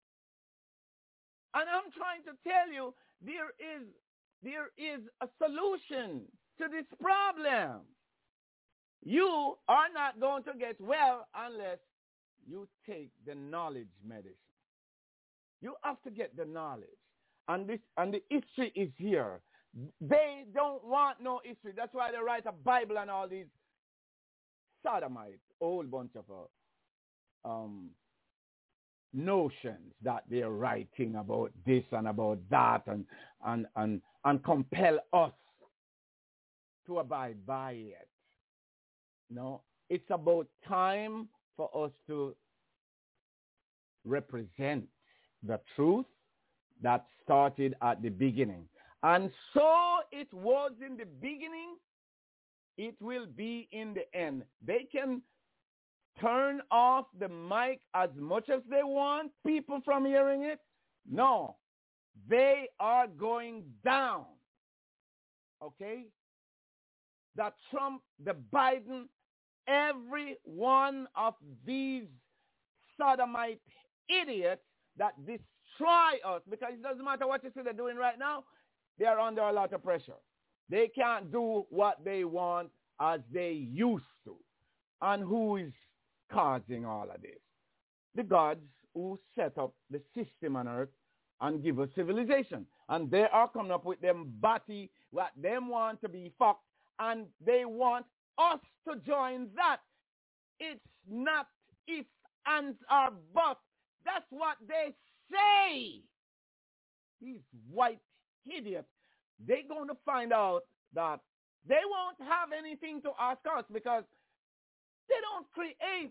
C: And I'm trying to tell you, there is a solution to this problem. You are not going to get well unless you take the knowledge medicine. You have to get the knowledge. And the history is here. They don't want no history. That's why they write a Bible and all these sodomites, a whole bunch of notions that they're writing about this and about that and compel us to abide by it. No, it's about time for us to represent the truth that started at the beginning. And so it was in the beginning, it will be in the end. They can turn off the mic as much as they want people from hearing it. No, they are going down. Okay? The Trump, the Biden, every one of these sodomite idiots that destroy us, because it doesn't matter what you see they're doing right now, they are under a lot of pressure. They can't do what they want as they used to. And who is causing all of this? The gods who set up the system on earth and give us civilization. And they are coming up with them body, what them want to be fucked, and they want us to join that. It's not if, ands, or but. That's what they say. These white idiots, they're going to find out that they won't have anything to ask us because they don't create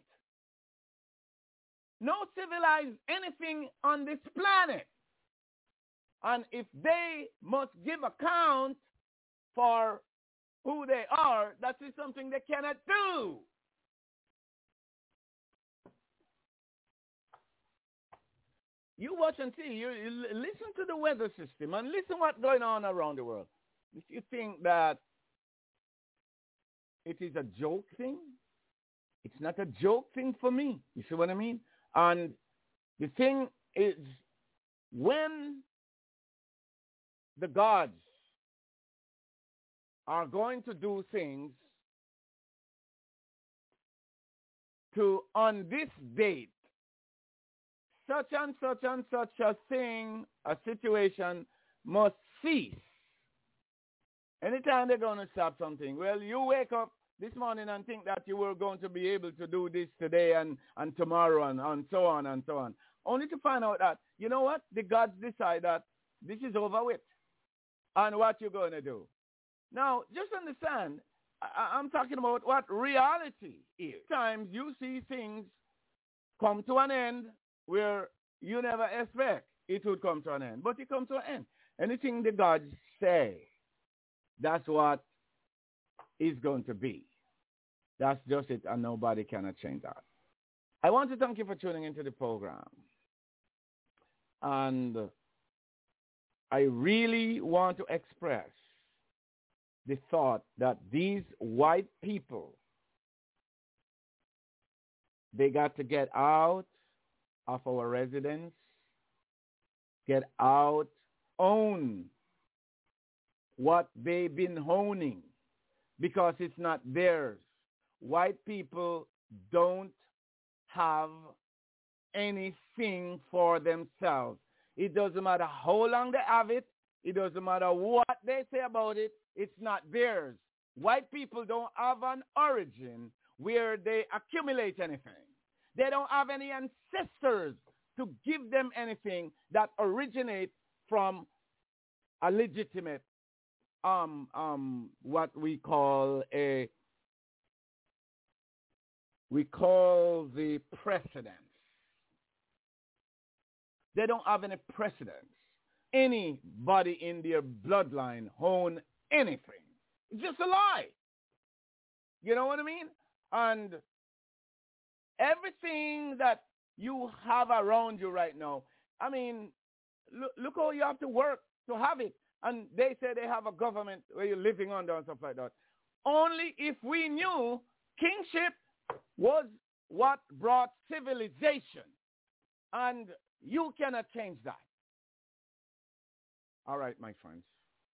C: no civilized anything on this planet. And if they must give account for who they are, that is something they cannot do. You watch and see. You listen to the weather system and listen what's going on around the world. If you think that it is a joke thing, it's not a joke thing for me. You see what I mean? And the thing is, when the gods are going to do things to, on this date, such and such and such a thing, a situation must cease. Anytime they're going to stop something, well, you wake up this morning and think that you were going to be able to do this today and tomorrow and so on and so on. Only to find out that, you know what, the gods decide that this is over with. And what you're going to do. Now, just understand, I'm talking about what reality is. Sometimes you see things come to an end where you never expect it would come to an end. But it comes to an end. Anything the gods say, that's what is going to be. That's just it, and nobody cannot change that. I want to thank you for tuning into the program. And I really want to express the thought that these white people, they got to get out of our residence, get out, own what they've been honing, because it's not theirs. White people don't have anything for themselves. It doesn't matter how long they have it. It doesn't matter what they say about it. It's not theirs. White people don't have an origin where they accumulate anything. They don't have any ancestors to give them anything that originates from a legitimate, what we call the precedence. They don't have any precedence. Anybody in their bloodline own anything. It's just a lie. You know what I mean? And everything that you have around you right now, I mean, look how you have to work to have it. And they say they have a government where you're living under and stuff like that. Only if we knew kingship was what brought civilization. And you cannot change that. All right, my friends.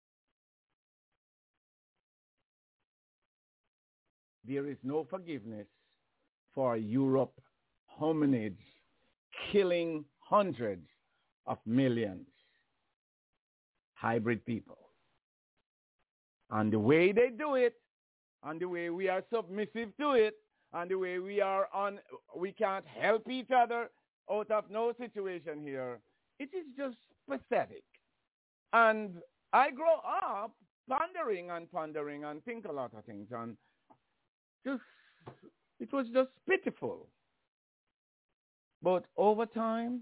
C: There is no forgiveness for Europe hominids killing hundreds of millions hybrid people. And the way they do it, and the way we are submissive to it, and the way we can't help each other out of no situation here, it is just pathetic. And I grow up pondering and think a lot of things, and it was just pitiful. But over time,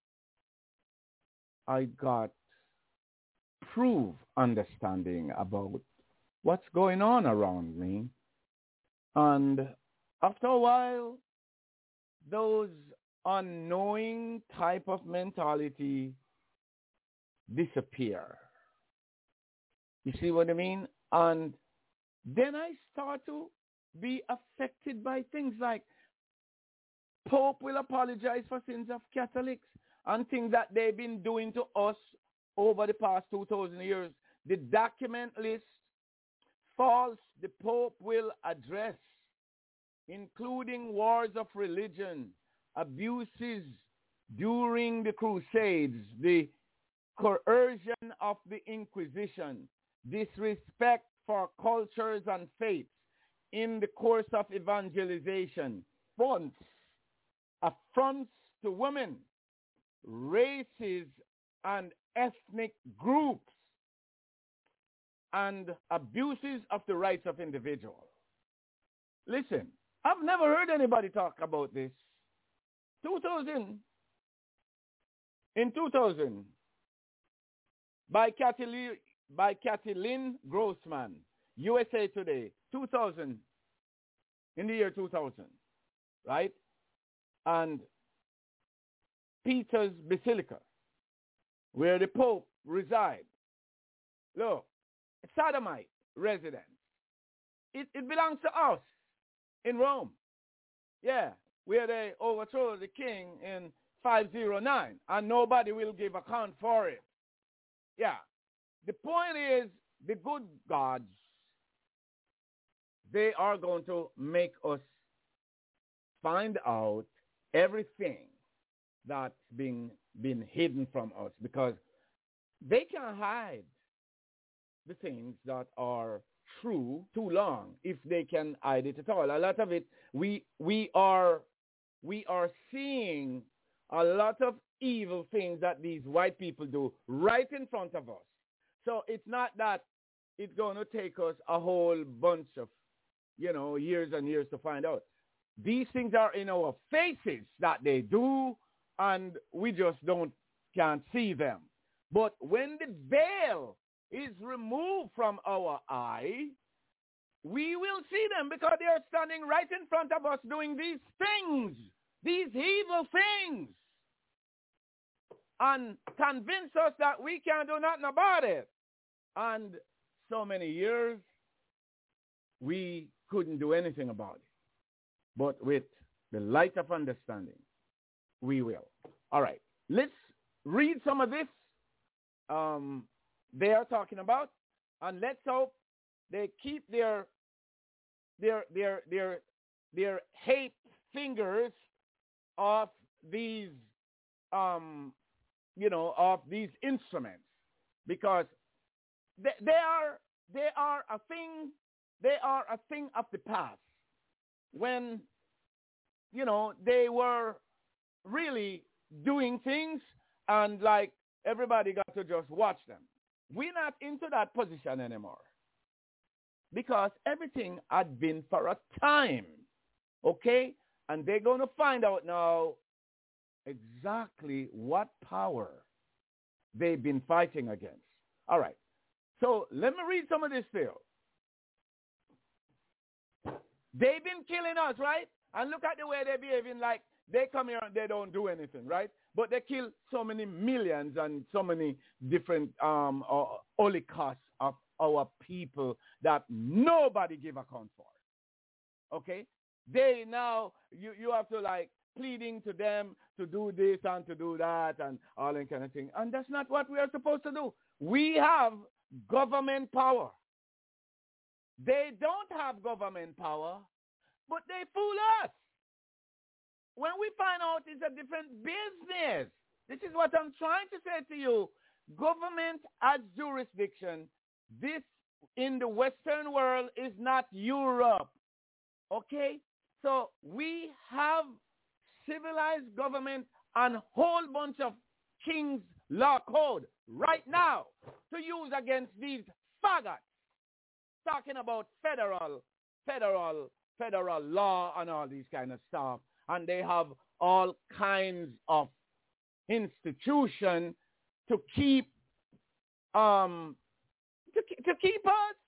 C: I got proof understanding about what's going on around me. And after a while, those unknowing type of mentality disappear. You see what I mean? And then I start to be affected by things like Pope will apologize for sins of Catholics and things that they've been doing to us over the past 2,000 years. The document list, false, the Pope will address, including wars of religion, abuses during the Crusades, the coercion of the Inquisition, disrespect for cultures and faiths in the course of evangelization, affronts to women, races and ethnic groups, and abuses of the rights of individuals. Listen, I've never heard anybody talk about this. In 2000, by Kathy Lynn Grossman, USA Today, 2000, in the year 2000, right? And Peter's Basilica, where the Pope resides. Look, sodomite residence. It belongs to us in Rome. Yeah, where they overthrow the king in 509, and nobody will give account for it. Yeah. The point is, the good gods, they are going to make us find out everything that's been hidden from us, because they can't hide the things that are true too long if they can hide it at all. A lot of it, we are seeing a lot of evil things that these white people do right in front of us. So it's not that it's going to take us a whole bunch of, years and years to find out. These things are in our faces that they do, and we just can't see them. But when the veil is removed from our eye, we will see them, because they are standing right in front of us doing these things, these evil things, and convince us that we can't do nothing about it. And so many years, we couldn't do anything about it. But with the light of understanding, we will. All right, let's read some of this they are talking about, and let's hope they keep their hate fingers of these, of these instruments, because they are a thing. They are a thing of the past when, they were really doing things and like everybody got to just watch them. We're not into that position anymore because everything had been for a time, okay? And they're going to find out now exactly what power they've been fighting against. All right. So let me read some of this still. They've been killing us, right? And look at the way they're behaving, like they come here and they don't do anything, right? But they kill so many millions and so many different holocausts of our people that nobody give account for. Okay? They now, you have to like pleading to them to do this and to do that and all that kind of thing. And that's not what we are supposed to do. We have government power. They don't have government power, but they fool us. When we find out it's a different business, this is what I'm trying to say to you. Government has jurisdiction. This in the Western world is not Europe. Okay? So we have civilized government and whole bunch of king's law code right now to use against these faggots. Talking about federal law and all these kind of stuff. And they have all kinds of institutions to keep to keep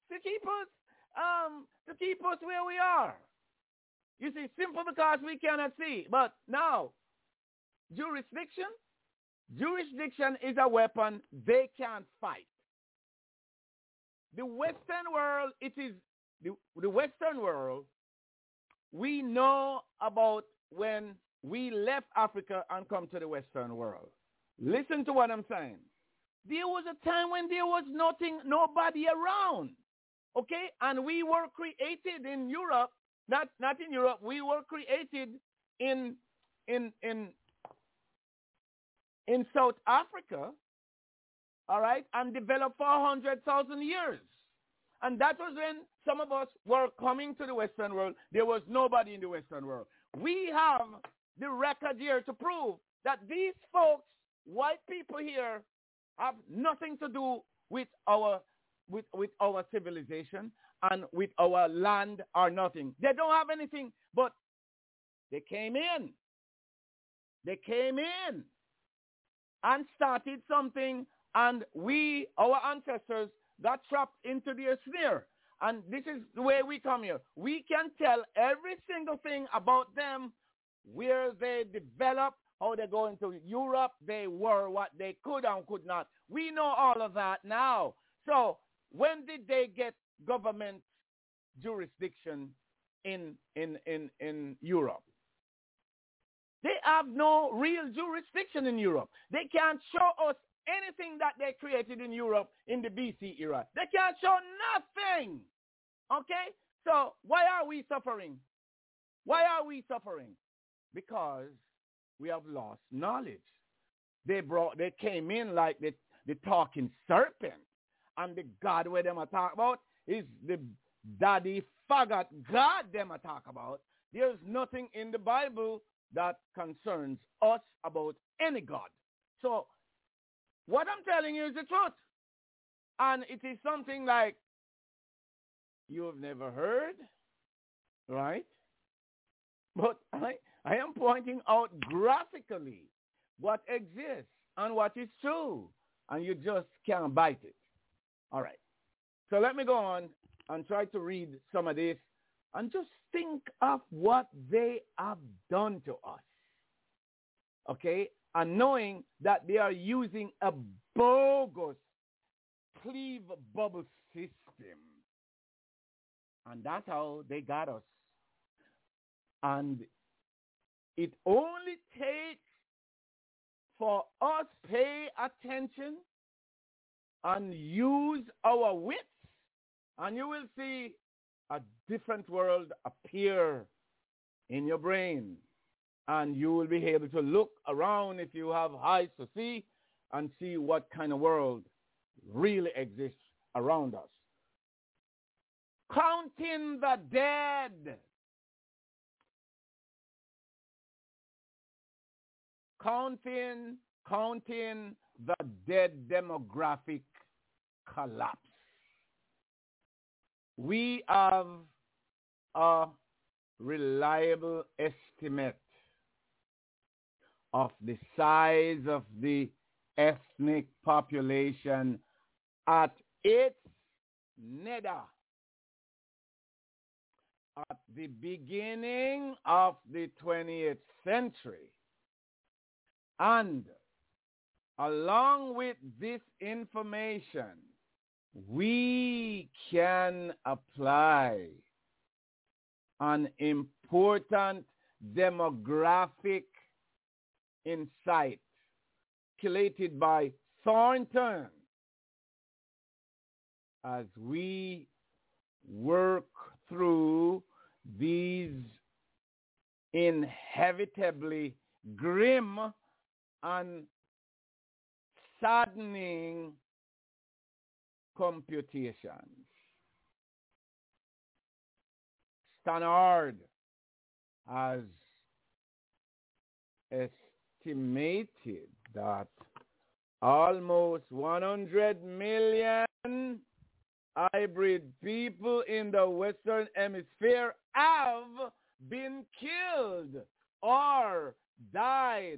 C: us where we are. You see, simple because we cannot see. But now, jurisdiction is a weapon they can't fight. The Western world, it is the Western world. We know about when we left Africa and come to the Western world. Listen to what I'm saying. There was a time when there was nobody around. Okay? And we were created in Europe, not in Europe. We were created in South Africa, all right, and developed for 100,000 years. And that was when some of us were coming to the Western world. There was nobody in the Western world. We have the record here to prove that these folks, white people here, have nothing to do with our civilization and with our land or nothing. They don't have anything, but they came in. They came in and started something, and we, our ancestors, got trapped into their snare. And this is the way we come here. We can tell every single thing about them, where they developed, how they go into Europe, they were what they could and could not. We know all of that now. So when did they get government jurisdiction in Europe? They have no real jurisdiction in Europe. They can't show us anything that they created in Europe in the BC era. They can't show nothing. Okay? So why are we suffering? Why are we suffering? Because we have lost knowledge. They came in like the talking serpent. And the God where them are talk about is the daddy faggot God them are talk about. There's nothing in the Bible that concerns us about any God. So what I'm telling you is the truth. And it is something like you have never heard, right? But I am pointing out graphically what exists and what is true. And you just can't bite it. All right. So let me go on and try to read some of this and just think of what they have done to us. Okay? And knowing that they are using a bogus cleave bubble system. And that's how they got us. And it only takes for us pay attention and use our wits, and you will see a different world appear in your brain. And you will be able to look around if you have eyes to see and see what kind of world really exists around us. Counting the dead. Counting the dead demographic collapse. We have a reliable estimate of the size of the ethnic population at its nadir at the beginning of the 20th century. And along with this information, we can apply an important demographic insight calculated by Thornton as we work through these inevitably grim and saddening computations. Stannard has estimated that almost 100 million hybrid people in the Western Hemisphere have been killed or died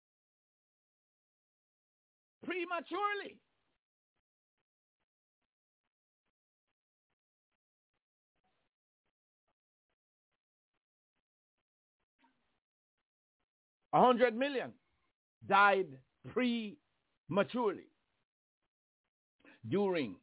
C: prematurely. A 100 million died prematurely during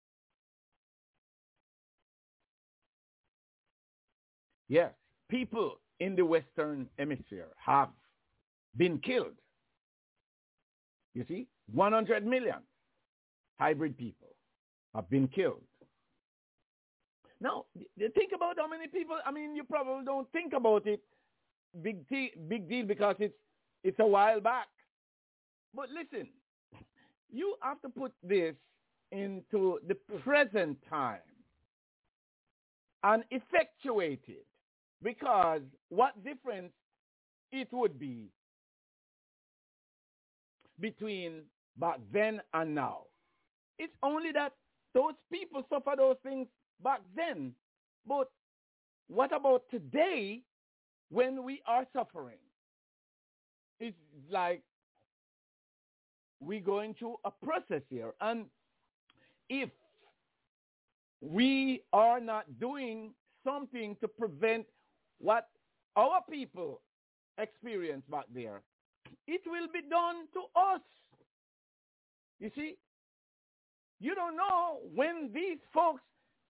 C: people in the Western Hemisphere have been killed. You see, 100 million hybrid people have been killed. Now, think about how many people, I mean, you probably don't think about it, big deal because it's a while back. But listen, you have to put this into the present time and effectuate it, because what difference it would be between back then and now. It's only that those people suffer those things back then. But what about today when we are suffering? It's like we're going through a process here. And if we are not doing something to prevent what our people experienced back there, it will be done to us. You see, you don't know when these folks,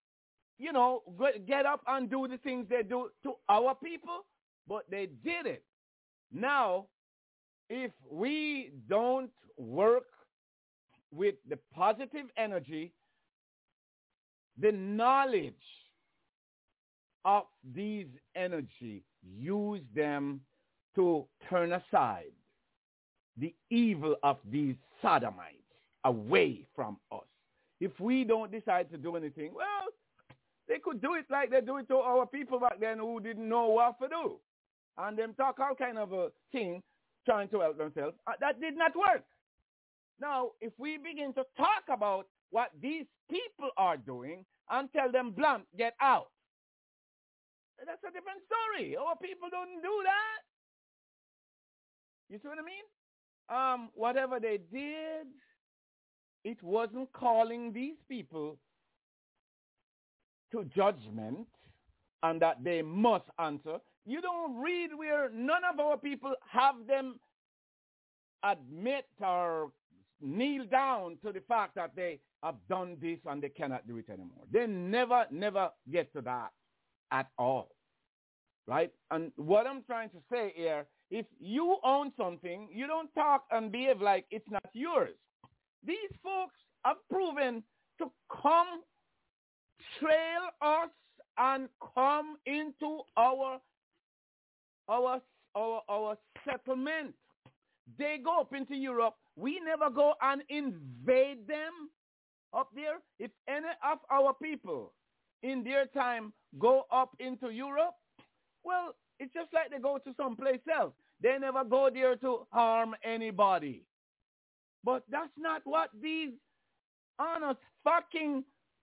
C: get up and do the things they do to our people, but they did it. Now, if we don't work with the positive energy, the knowledge of these energy, use them to turn aside the evil of these sodomites away from us. If we don't decide to do anything, well, they could do it like they do it to our people back then who didn't know what to do. And them talk all kind of a thing trying to help themselves. That did not work. Now, if we begin to talk about what these people are doing and tell them blunt, get out, that's a different story. Our people don't do that. You see what I mean? Whatever they did, it wasn't calling these people to judgment and that they must answer. You don't read where none of our people have them admit or kneel down to the fact that they have done this and they cannot do it anymore. They never get to that at all. Right? And what I'm trying to say here, if you own something, you don't talk and behave like it's not yours. These folks have proven to come trail us and come into our our settlement. They go up into Europe. We never go and invade them up there. If any of our people in their time go up into Europe, well, it's just like they go to someplace else. They never go there to harm anybody. But that's not what these honest fucking,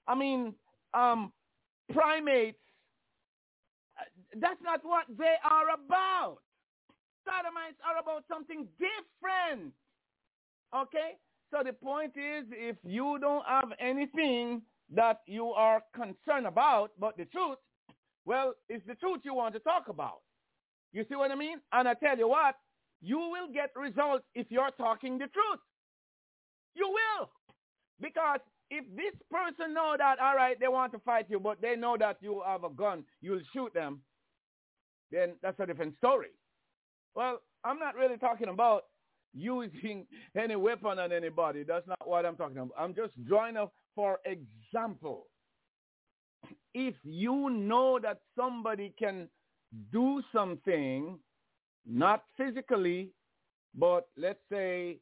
C: primates, that's not what they are about. Sodomites are about something different. Okay? So the point is, if you don't have anything that you are concerned about but the truth, well, it's the truth you want to talk about. You see what I mean? And I tell you what, you will get results if you're talking the truth. You will. Because if this person know that, all right, they want to fight you, but they know that you have a gun, you'll shoot them, then that's a different story. Well, I'm not really talking about using any weapon on anybody. That's not what I'm talking about. I'm just drawing up for example. If you know that somebody can do something, not physically, but let's say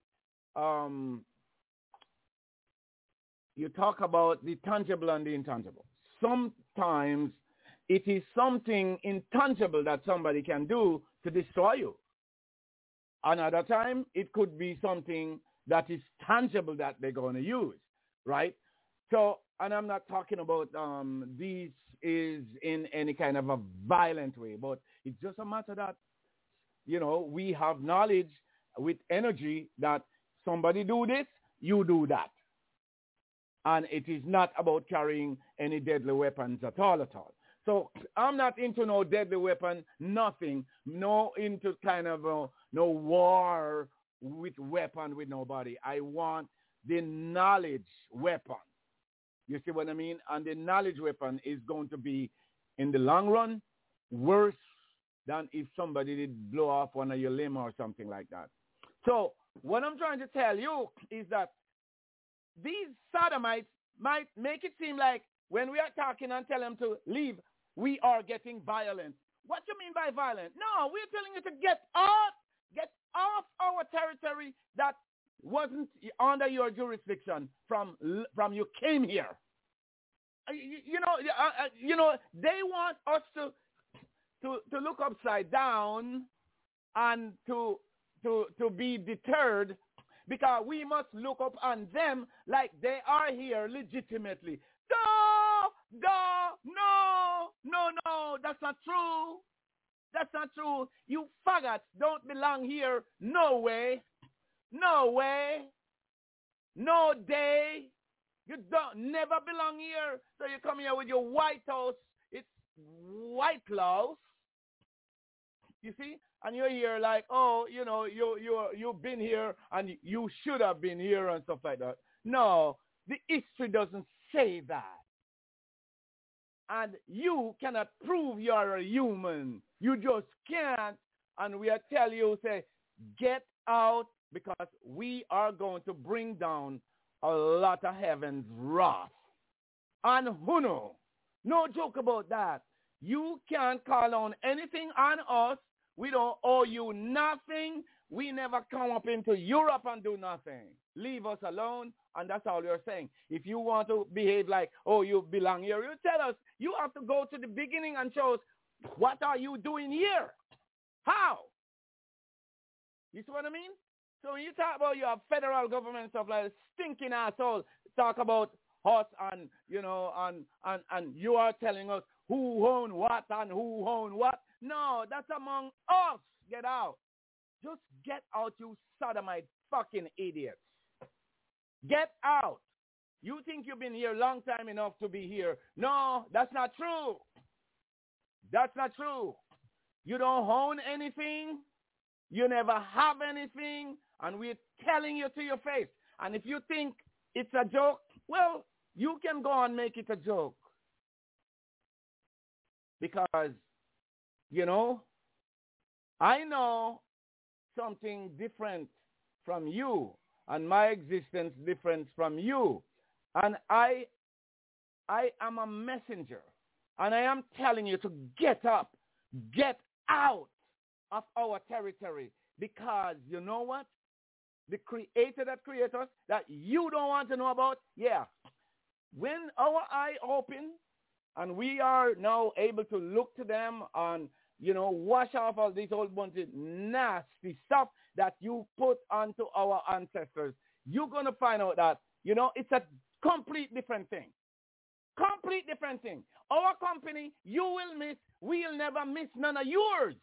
C: you talk about the tangible and the intangible. Sometimes it is something intangible that somebody can do to destroy you. Another time, it could be something that is tangible that they're going to use, right? So, and I'm not talking about this is in any kind of a violent way, but it's just a matter that, you know, we have knowledge with energy that somebody do this, you do that. And it is not about carrying any deadly weapons at all. So I'm not into no deadly weapon, nothing, no into kind of no war with weapon with nobody. I want the knowledge weapon. You see what I mean? And the knowledge weapon is going to be, in the long run, worse than if somebody did blow off one of your limb or something like that. So what I'm trying to tell you is that these sodomites might make it seem like when we are talking and tell them to leave, we are getting violent. What do you mean by violent? No, we're telling you to get off our territory that wasn't under your jurisdiction from you came here. You know, they want us to look upside down and to be deterred, because we must look up on them like they are here legitimately. No, that's not true. That's not true. You faggots don't belong here. No way. No day. You don't never belong here. So you come here with your White House. It's White House. You see? And you're here like, oh, you know, you've been here and you should have been here and stuff like that. No, the history doesn't say that. And you cannot prove you're a human. You just can't. And we are telling you, say, get out, because we are going to bring down a lot of heaven's wrath. And Huno, no joke about that. You can't call on anything on us. We don't owe you nothing. We never come up into Europe and do nothing. Leave us alone, and that's all you're saying. If you want to behave like, oh, you belong here, you tell us. You have to go to the beginning and show us, what are you doing here? How? You see what I mean? So when you talk about your federal government stuff like stinking asshole, talk about us and, you know, and you are telling us who own what and who own what. No, that's among us. Get out. Just get out, you sodomite fucking idiots. Get out. You think you've been here long time enough to be here. No, that's not true. That's not true. You don't own anything. You never have anything. And we're telling you to your face. And if you think it's a joke, well, you can go and make it a joke. Because, you know, I know something different from you, and my existence different from you. And I am a messenger. And I am telling you to get up, get out, of our territory. Because you know what? The creator that created us, that you don't want to know about, yeah. When our eye open and we are now able to look to them and, wash off all these old bunch of nasty stuff that you put onto our ancestors, you're going to find out that, it's a complete different thing. Complete different thing. Our company, you will miss, we'll never miss none of yours.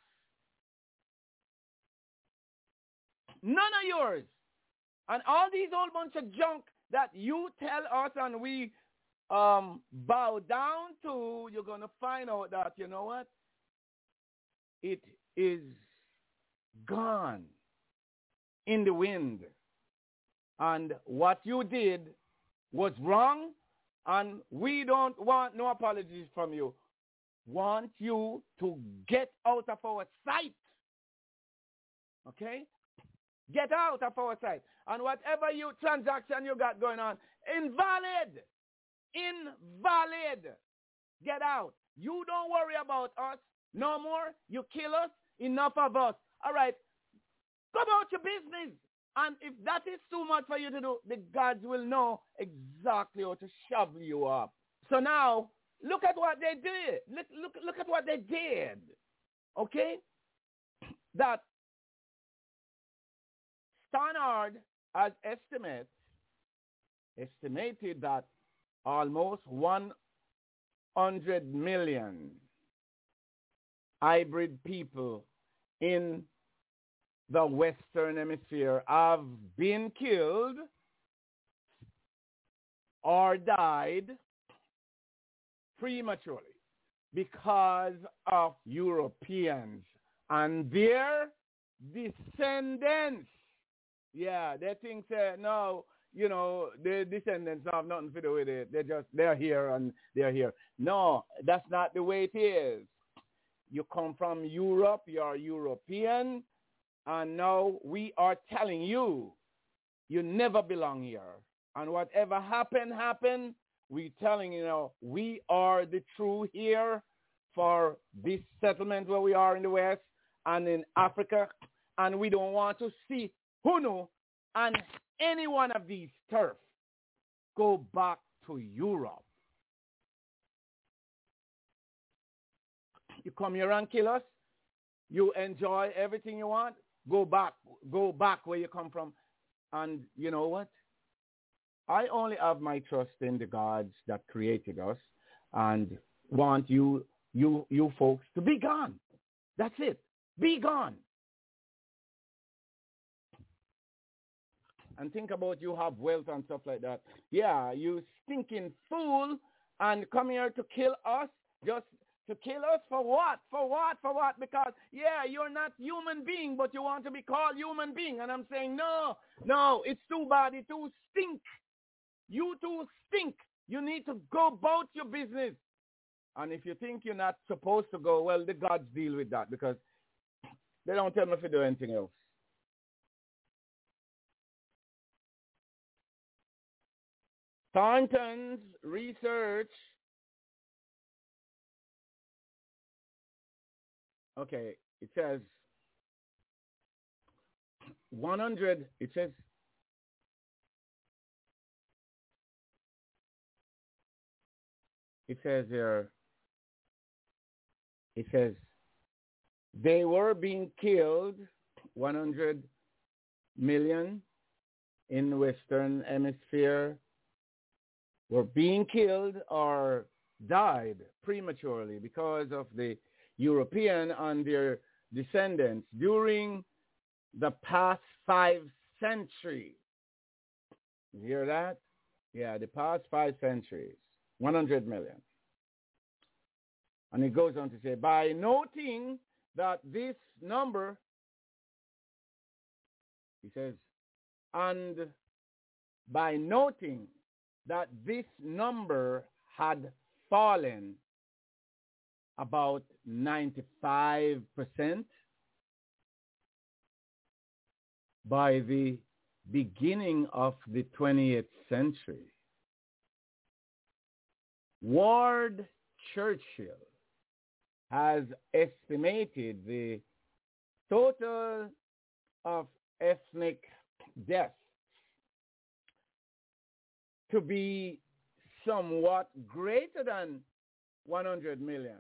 C: None of yours. And all these old bunch of junk that you tell us and we bow down to, you're going to find out that, you know what? It is gone in the wind. And what you did was wrong, and we don't want no apologies from you. Want you to get out of our sight. Okay? Get out of our sight. And whatever transaction you got going on, invalid. Invalid. Get out. You don't worry about us no more. You kill us. Enough of us. All right. Go about your business. And if that is too much for you to do, the gods will know exactly how to shovel you up. So now, look at what they did. Look at what they did. Okay? That Stannard has estimated that almost 100 million hybrid people in the Western Hemisphere have been killed or died prematurely because of Europeans and their descendants. Yeah, they think no, the descendants have nothing to do with it. They're here and they're here. No, that's not the way it is. You come from Europe, you're European, and now we are telling you, you never belong here. And whatever happened. We're telling we are the true here for this settlement where we are in the West and in Africa. And we don't want to see Hunu and any one of these turf go back to Europe. You come here and kill us. You enjoy everything you want. Go back where you come from. And you know what? I only have my trust in the gods that created us and want you folks to be gone. That's it. Be gone. And think about you have wealth and stuff like that. Yeah, you stinking fool and come here to kill us. Just to kill us for what? For what? For what? Because, yeah, you're not human being, but you want to be called human being. And I'm saying, no, it's too bad. It too stink. You too stink. You need to go about your business. And if you think you're not supposed to go, well, the gods deal with that because they don't tell me to do anything else. Thornton's research. Okay, it says 100, it says here, it says they were being killed, 100 million in the Western Hemisphere were being killed or died prematurely because of the European and their descendants during the past 5 centuries. You hear that? Yeah, the past 5 centuries, 100 million. And it goes on to say, by noting that this number, he says, and by noting that this number had fallen about 95% by the beginning of the 20th century. Ward Churchill has estimated the total of ethnic deaths to be somewhat greater than 100 million.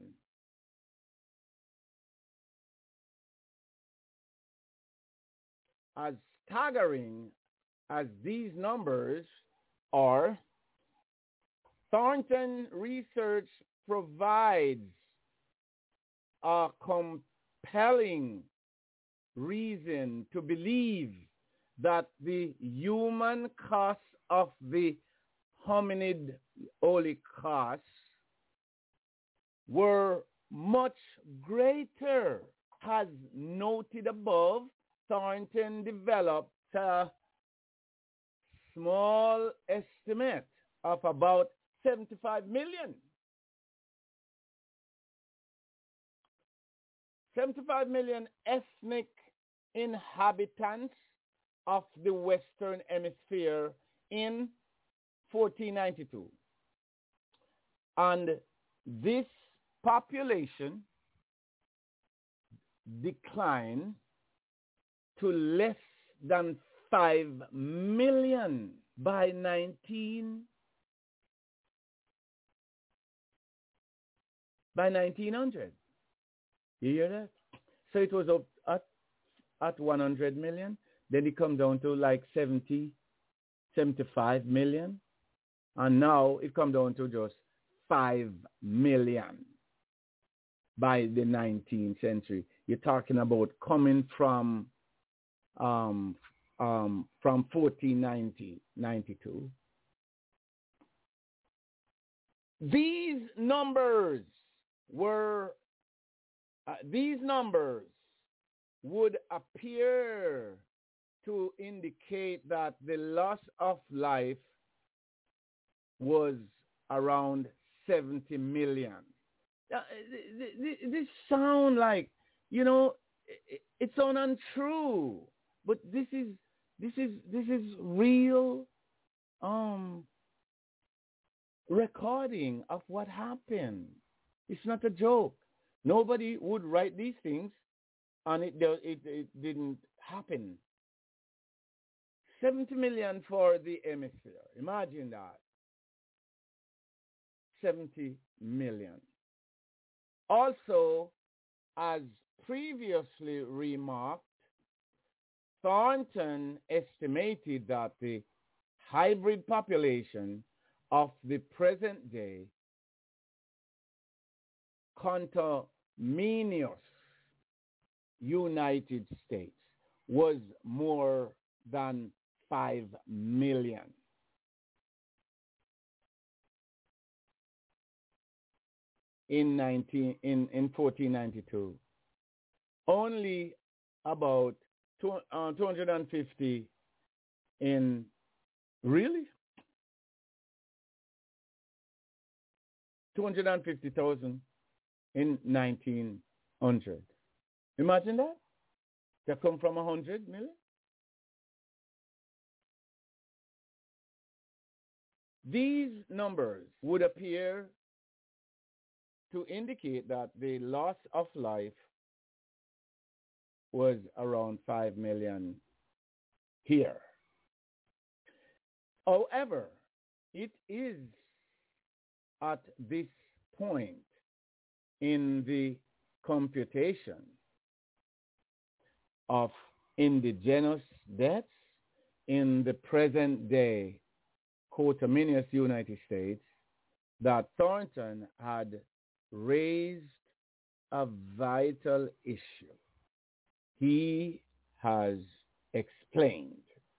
C: As staggering as these numbers are, Thornton Research provides a compelling reason to believe that the human cost of the hominid holocaust were much greater. As noted above, Thornton developed a small estimate of about 75 million. 75 million ethnic inhabitants of the Western Hemisphere in 1492. And this population declined to less than 5 million by 1900. You hear that? So it was up at 100 million. Then it come down to like 70, 75 million. And now it come down to just 5 million by the 19th century. You're talking about coming from 1492. These numbers would appear to indicate that the loss of life was around 70 million. This sound like, it sounds untrue, but this is real recording of what happened. It's not a joke. Nobody would write these things, and it didn't happen. 70 million for the hemisphere. Imagine that. 70 million. Also, as previously remarked, Thornton estimated that the hybrid population of the present day conterminous United States was more than 5 million. In 1492. Only about 250 in, really? 250,000 in 1900. Imagine that. They come from 100 million. These numbers would appear to indicate that the loss of life was around 5 million here. However, it is at this point in the computation of indigenous deaths in the present day coterminous United States that Thornton had raised a vital issue. He has explained.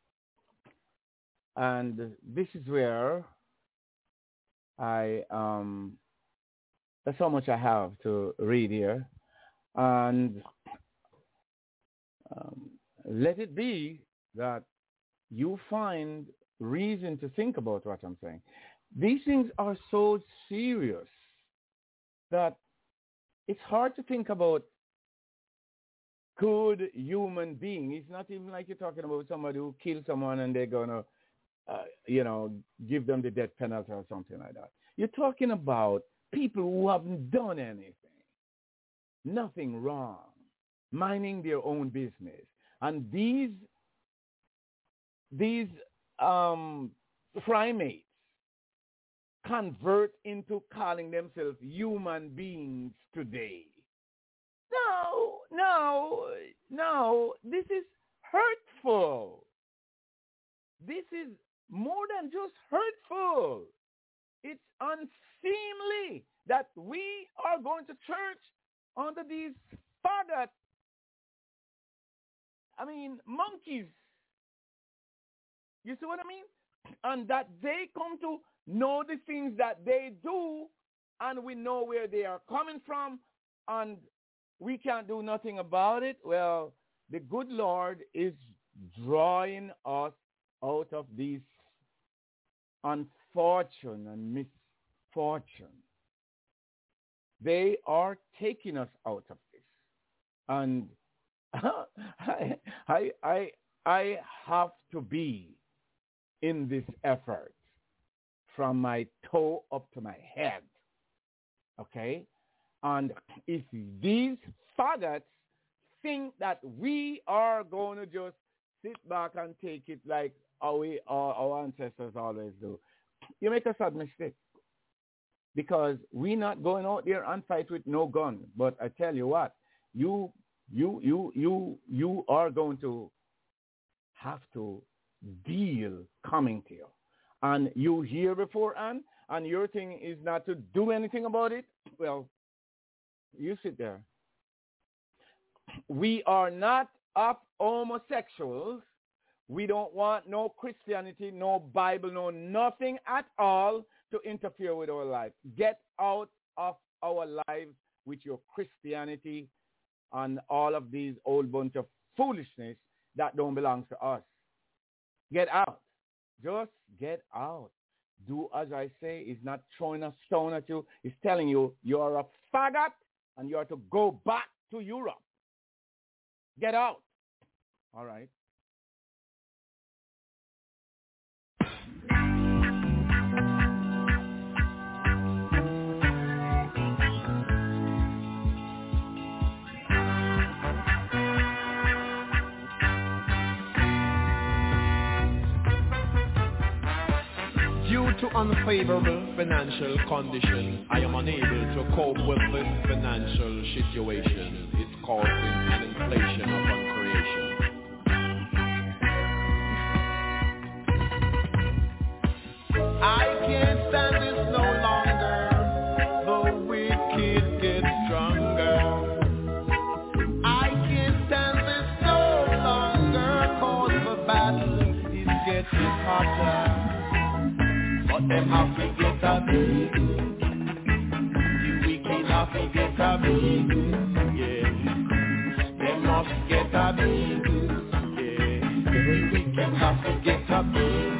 C: And this is where that's how much I have to read here. And let it be that you find reason to think about what I'm saying. These things are so serious that it's hard to think about good human being. It's not even like you're talking about somebody who killed someone and they're going to, give them the death penalty or something like that. You're talking about people who haven't done anything, nothing wrong. minding their own business. And these primates convert into calling themselves human beings today. No, this is hurtful. This is more than just hurtful. It's unseemly that we are going to church under these faggot, monkeys. You see what I mean? And that they come to know the things that they do, and we know where they are coming from, and we can't do nothing about it. Well, the good Lord is drawing us out of these unfortune and misfortune. They are taking us out of this. And I have to be in this effort from my toe up to my head. Okay? And if these faggots think that we are going to just sit back and take it like our ancestors always do, you make a sad mistake. Because we're not going out there and fight with no gun. But I tell you what, you are going to have to deal coming to you. And you hear beforehand, and your thing is not to do anything about it. Well, you sit there. We are not up homosexuals. We don't want no Christianity, no Bible, no nothing at all to interfere with our life. Get out of our lives with your Christianity and all of these old bunch of foolishness that don't belong to us. Get out. Just get out. Do as I say. It's not throwing a stone at you. It's telling you you're a faggot and you are to go back to Europe. Get out. All right.
D: Due to unfavorable financial conditions, I am unable to cope with this financial situation. It's causing an inflation upon creation. I can't stand this no longer. The wicked get stronger. I can't stand this no longer, 'cause the battle is getting hotter. But them have to get a big. The wicked have to get a big. Yeah. Them must get a big. Yeah. The wicked have to get a big.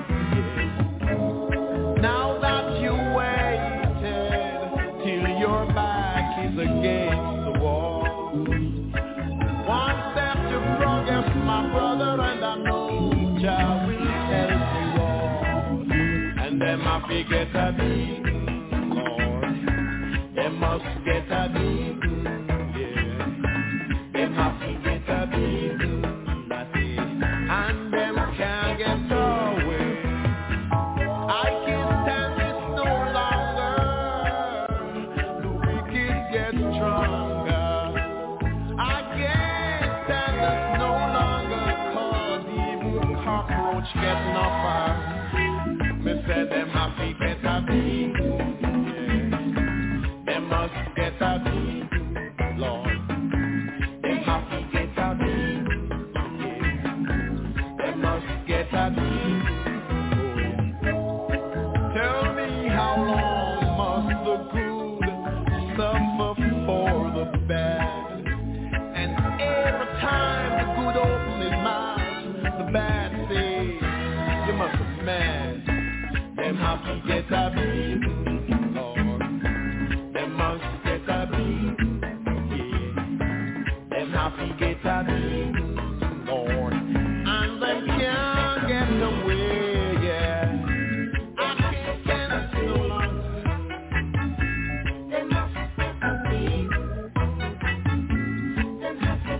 D: Yeah. Now that you waited till your back is against the wall. One step to progress, my brother, and I know Jah will help you all. Them have to get a big, Lord. Them must get a big, yeah. Them have to get a big, that's it. And them can't get away. I can't stand this no longer. The wicked get stronger. I can't stand this no longer, 'cause even cockroach get upper. Me say them have to get a big, yeah. Them must get a big, Lord. Them have to get a big, yeah. Them must get a big, oh. Tell me how long must the good suffer for the bad? And every time the good opens his mouth, the bad says, you must be mad. Them have to get a big, Lord. Them must get a big, yeah. Them have to get a big, Lord. And them can't get away, yeah. I can't stand it no longer. Them have to get a big. Them have to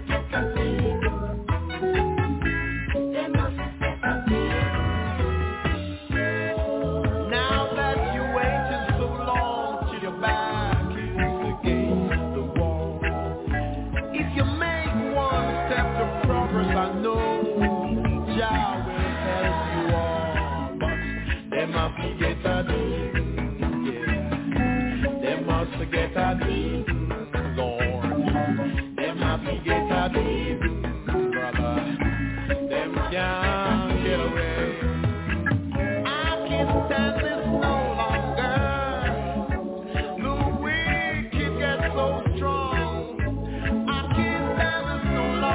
D: have to get a beating, yeah. Them must get a beating, Lord. Them have to get a beating, brother. Them can't get away. I can't stand this no longer. The wicked get so strong. I can't stand this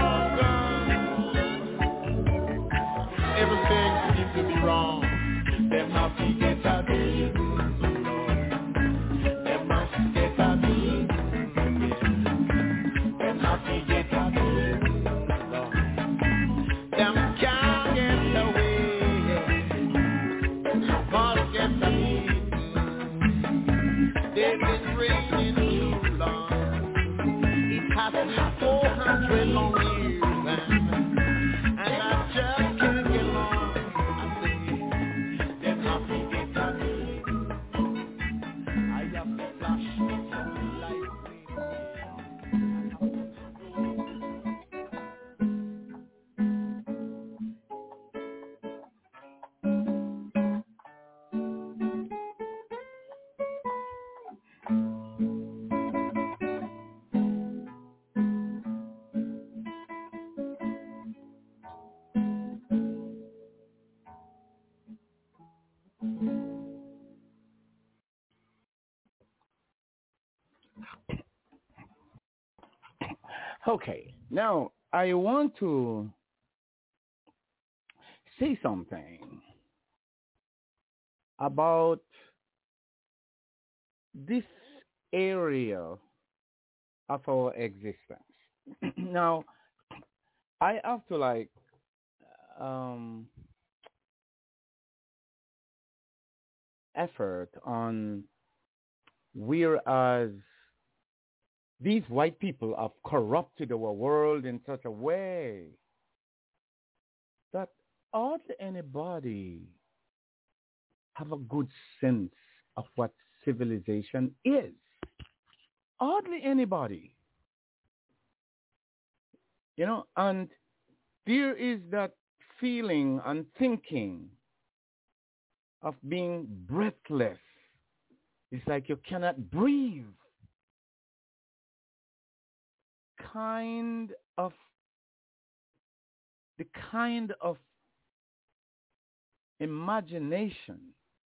D: no longer. Everything seems to be wrong. Them have to get a beating, Lord. Them must get a beating, yeah. Them have to get a beating, Lord. Them can't get away. Must get a beating. They've been reigning too long. It has been 400 long years, and I just can't get along. I say, them have to get a beating. I have to flash some lightning.
C: Okay, now I want to say something about this area of our existence. Now, I have to effort on, whereas these white people have corrupted our world in such a way that hardly anybody have a good sense of what civilization is. Hardly anybody. You know, and there is that feeling and thinking of being breathless. It's like you cannot breathe. The kind of imagination,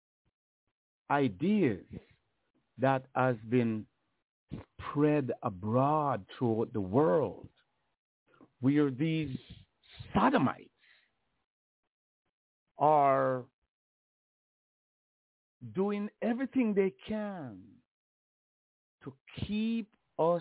C: ideas that has been spread abroad throughout the world, where these sodomites are doing everything they can to keep us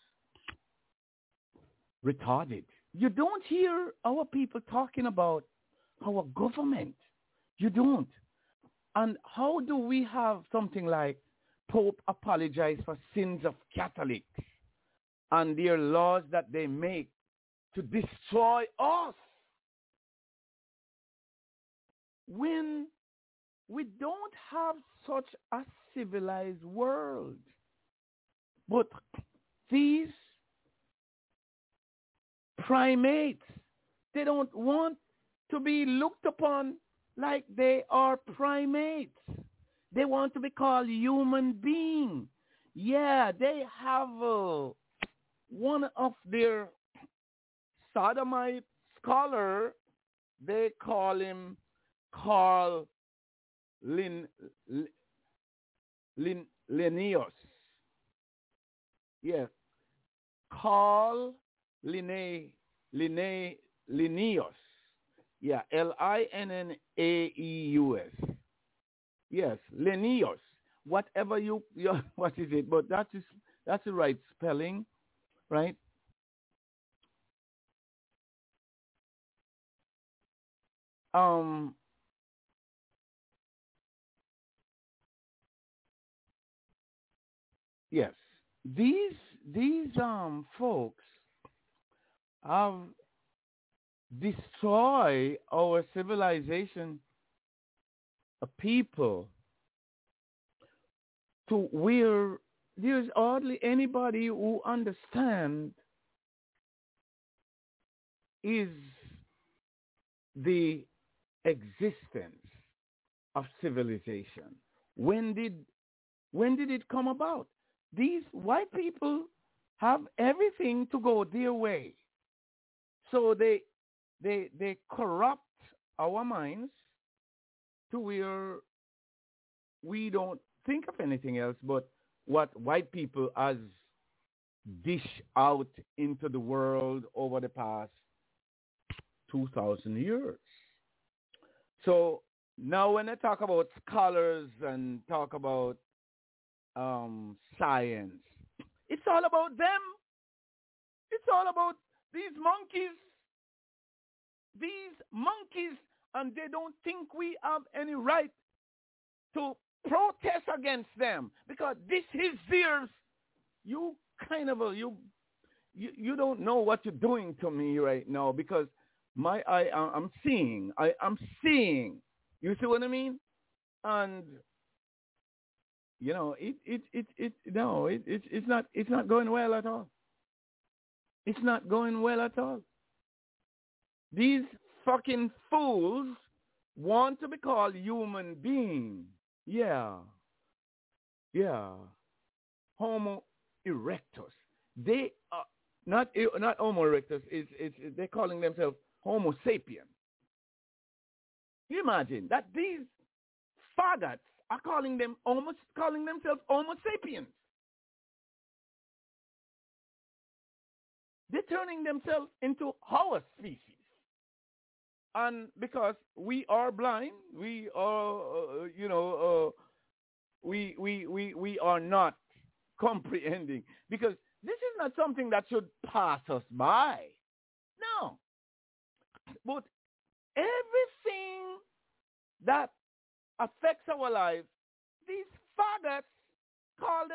C: retarded. You don't hear our people talking about our government. You don't. And how do we have something like Pope apologize for sins of Catholics and their laws that they make to destroy us, when we don't have such a civilized world? But these primates, they don't want to be looked upon like they are primates. They want to be called human beings. Yeah, they have one of their sodomite scholar, they call him Carl Linnaeus. Yes, Carl Linnaeus. Yeah, Linnaeus. Yes, Linnaeus. Whatever you what is it? But that's the right spelling, right? Yes, these folks have destroyed our civilization, people, to where there's hardly anybody who understands is the existence of civilization? When did it come about? These white people have everything to go their way. So they corrupt our minds to where we don't think of anything else but what white people has dished out into the world over the past 2,000 years. So now when I talk about scholars and talk about science, it's all about them. It's all about these monkeys. These monkeys, and they don't think we have any right to protest against them because this is theirs. You kind of you don't know what you're doing to me right now because I'm seeing. You see what I mean? And you know it's not going well at all. It's not going well at all. These fucking fools want to be called human beings. Yeah. Homo erectus. They are not Homo erectus. They're calling themselves Homo sapien. You imagine that these faggots are calling themselves Homo sapiens. They're turning themselves into our species. And because we are blind, we are, we are not comprehending. Because this is not something that should pass us by. No. But everything that affects our lives, these faggots call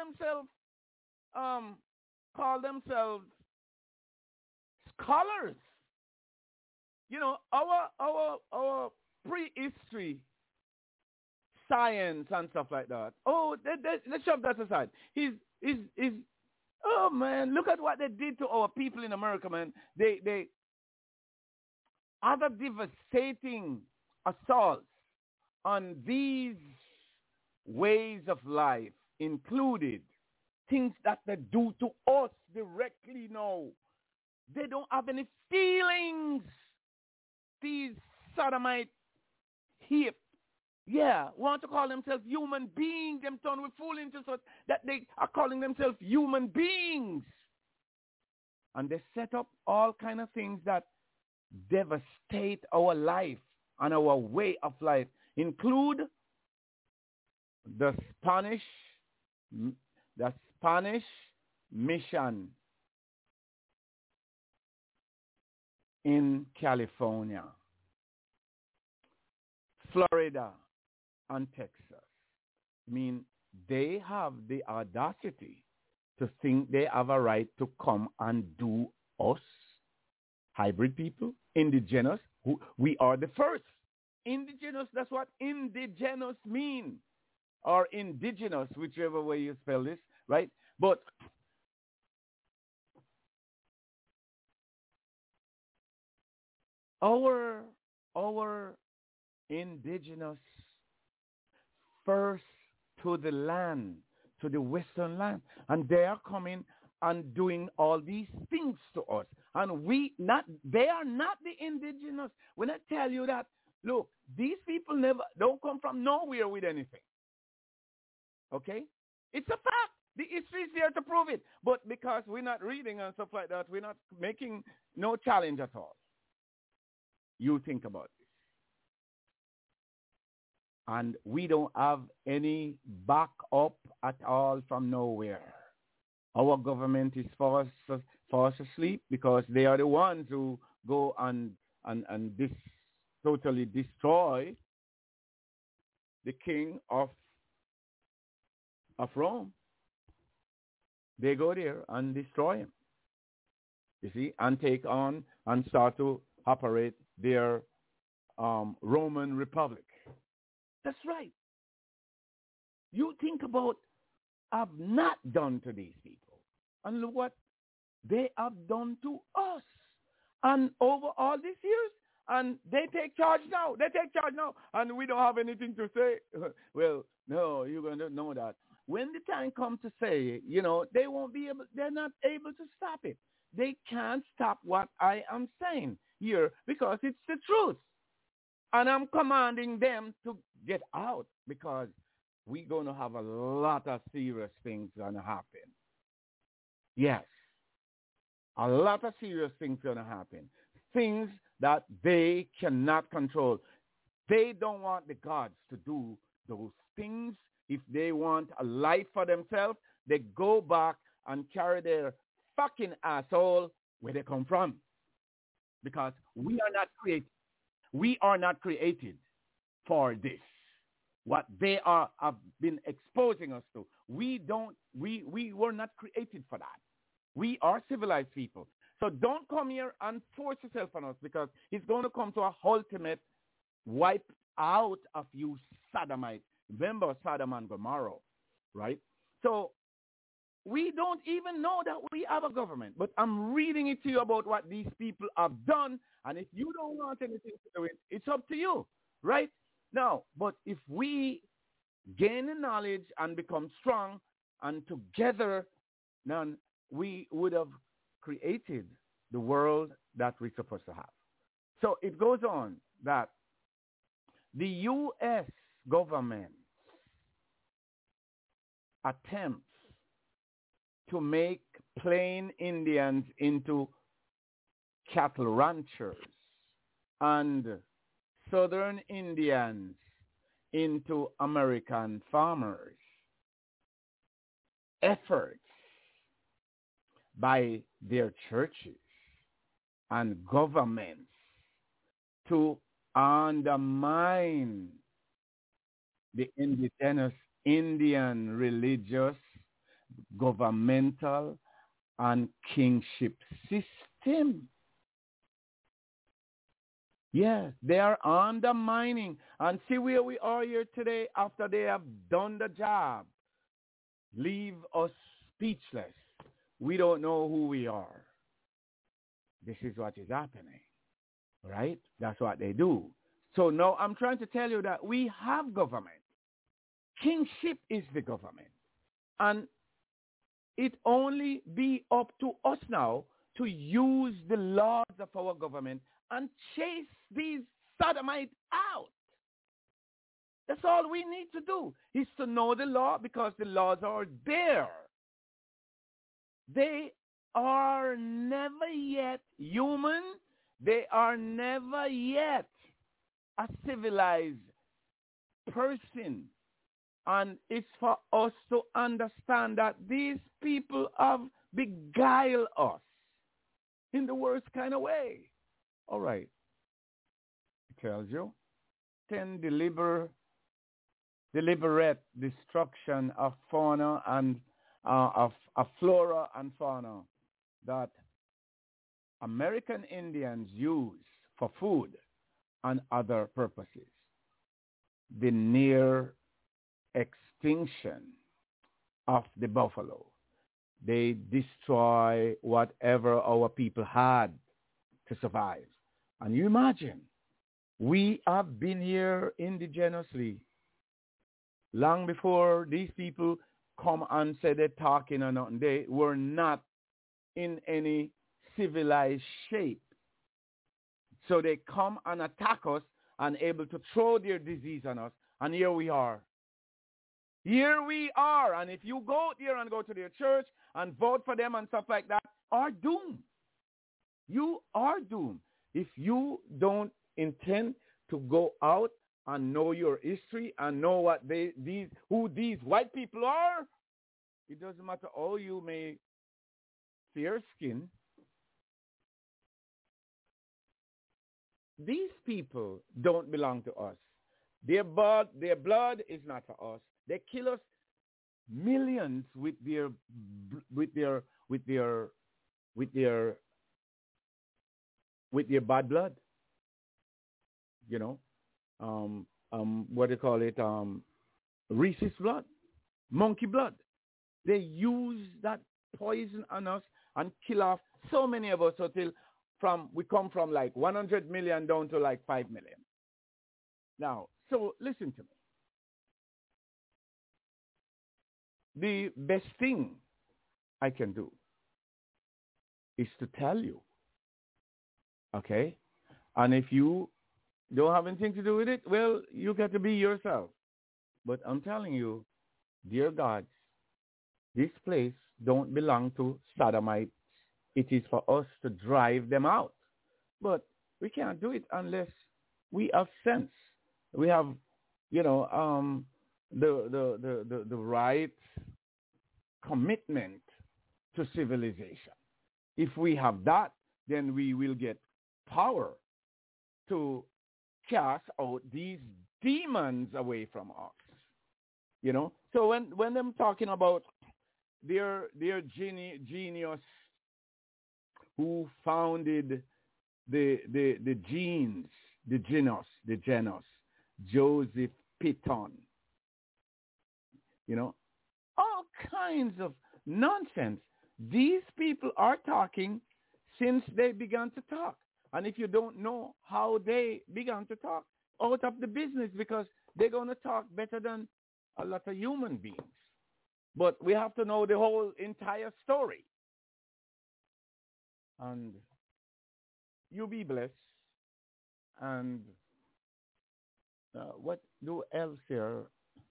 C: themselves scholars. You know, our prehistory science and stuff like that. Oh, let's shove that aside. Oh man, look at what they did to our people in America, man. They other devastating assaults on these ways of life included things that they do to us directly now. They don't have any feelings. These sodomite hip, want to call themselves human beings. Them turn with fool into such that they are calling themselves human beings. And they set up all kind of things that devastate our life and our way of life, include the Spanish mission in California, Florida, and Texas. I mean, they have the audacity to think they have a right to come and do us, hybrid people, indigenous, who we are the first. Indigenous, that's what indigenous mean, or indigenous, whichever way you spell this, right? But our indigenous first to the land, to the Western land, and they are coming and doing all these things to us, and they are not the indigenous. When I tell you that, look, these people don't come from nowhere with anything. Okay, it's a fact. The history is there to prove it, but because we're not reading and stuff like that, we're not making no challenge at all. You think about this. And we don't have any backup at all from nowhere. Our government is forced asleep because they are the ones who go and totally destroy the king of Rome. They go there and destroy him. You see, and take on and start to operate their Roman Republic. That's right. You think about have not done to these people. And look what they have done to us. And over all these years, And they take charge now. And we don't have anything to say. Well, no, you're going to know that. When the time comes to say, they won't be able, they're not able to stop it. They can't stop what I am saying here because it's the truth. And I'm commanding them to get out because we're going to have a lot of serious things going to happen. Yes. A lot of serious things going to happen. Things that they cannot control. They don't want the gods to do those things. If they want a life for themselves, they go back and carry their fucking asshole where they come from. Because we are not created. We are not created for this. What they have been exposing us to. We were not created for that. We are civilized people. So don't come here and force yourself on us because it's going to come to a ultimate wipe out of you sodomites. Remember Sodom and Gomorrah, right? So we don't even know that we have a government, but I'm reading it to you about what these people have done, and if you don't want anything to do with it, it's up to you, right? Now, but if we gain the knowledge and become strong, and together, then we would have created the world that we're supposed to have. So it goes on that the U.S. government attempts to make plain Indians into cattle ranchers and southern Indians into American farmers. Efforts by their churches and governments to undermine the indigenous Indian religious, governmental, and kingship system. Yes, they are undermining. And see where we are here today after they have done the job. Leave us speechless. We don't know who we are. This is what is happening. Right? That's what they do. So now I'm trying to tell you that we have government. Kingship is the government. And it only be up to us now to use the laws of our government and chase these sodomites out. That's all we need to do, is to know the law because the laws are there. They are never yet human. They are never yet a civilized person. And it's for us to understand that these people have beguiled us in the worst kind of way. All right. It tells you 10 deliberate destruction of fauna and of flora and fauna that American Indians use for food and other purposes. The near extinction of the buffalo. They destroy whatever our people had to survive. And you imagine, we have been here indigenously long before these people come and say they're talking or nothing. They were not in any civilized shape. So they come and attack us and able to throw their disease on us. And here we are. Here we are. And if you go there and go to their church and vote for them and stuff like that, are doomed. You are doomed. If you don't intend to go out and know your history and know what who these white people are, it doesn't matter how you may fair skin. These people don't belong to us. Their blood is not for us. They kill us millions with their bad blood. You know, what do you call it? Rhesus blood, monkey blood. They use that poison on us and kill off so many of us until we come from like 100 million down to like 5 million. Now, so listen to me. The best thing I can do is to tell you, okay? And if you don't have anything to do with it, well, you got to be yourself. But I'm telling you, dear God, this place don't belong to sodomites. It is for us to drive them out. But we can't do it unless we have sense. We have, the right commitment to civilization. If we have that, then we will get power to cast out these demons away from us. So when I'm talking about their genius who founded the genus, Joseph Pitton, all kinds of nonsense. These people are talking since they began to talk. And if you don't know how they began to talk, out of the business, because they're going to talk better than a lot of human beings. But we have to know the whole entire story. And you be blessed. And what do else here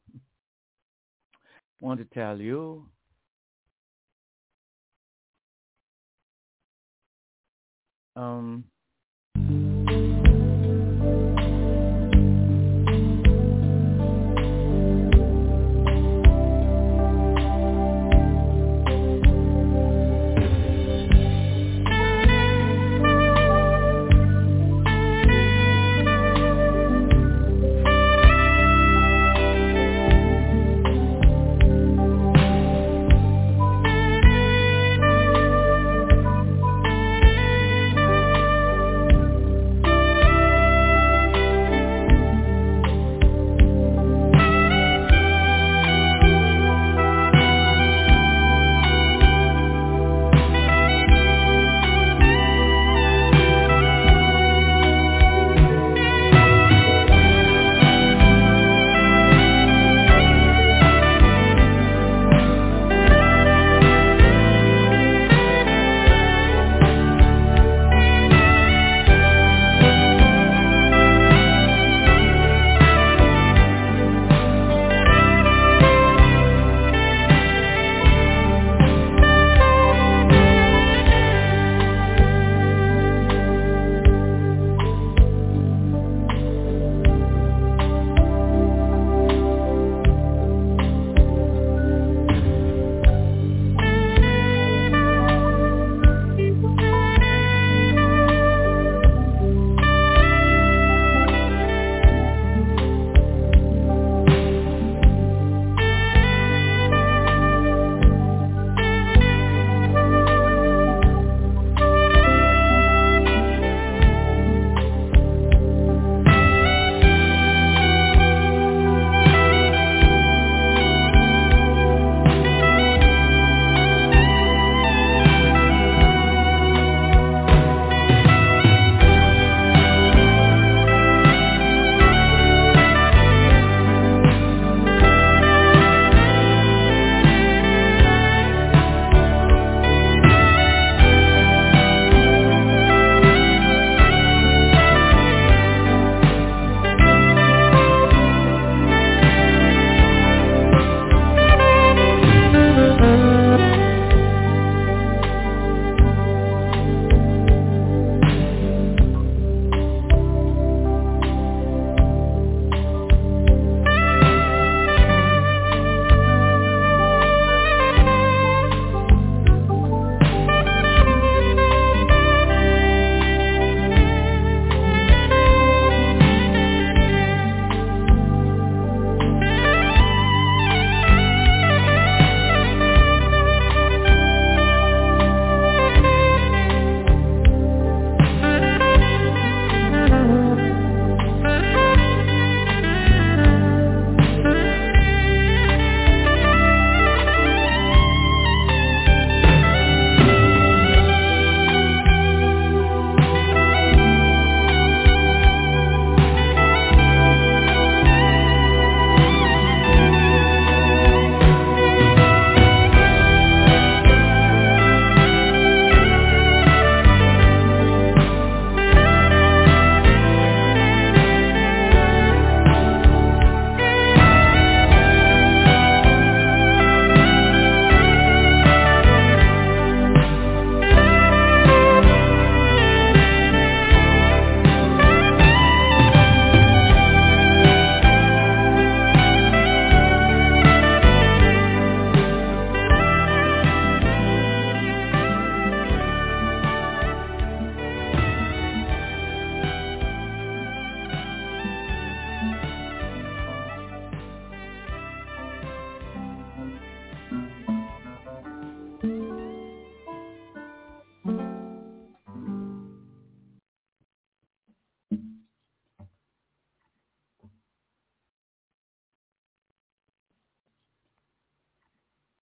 C: want to tell you?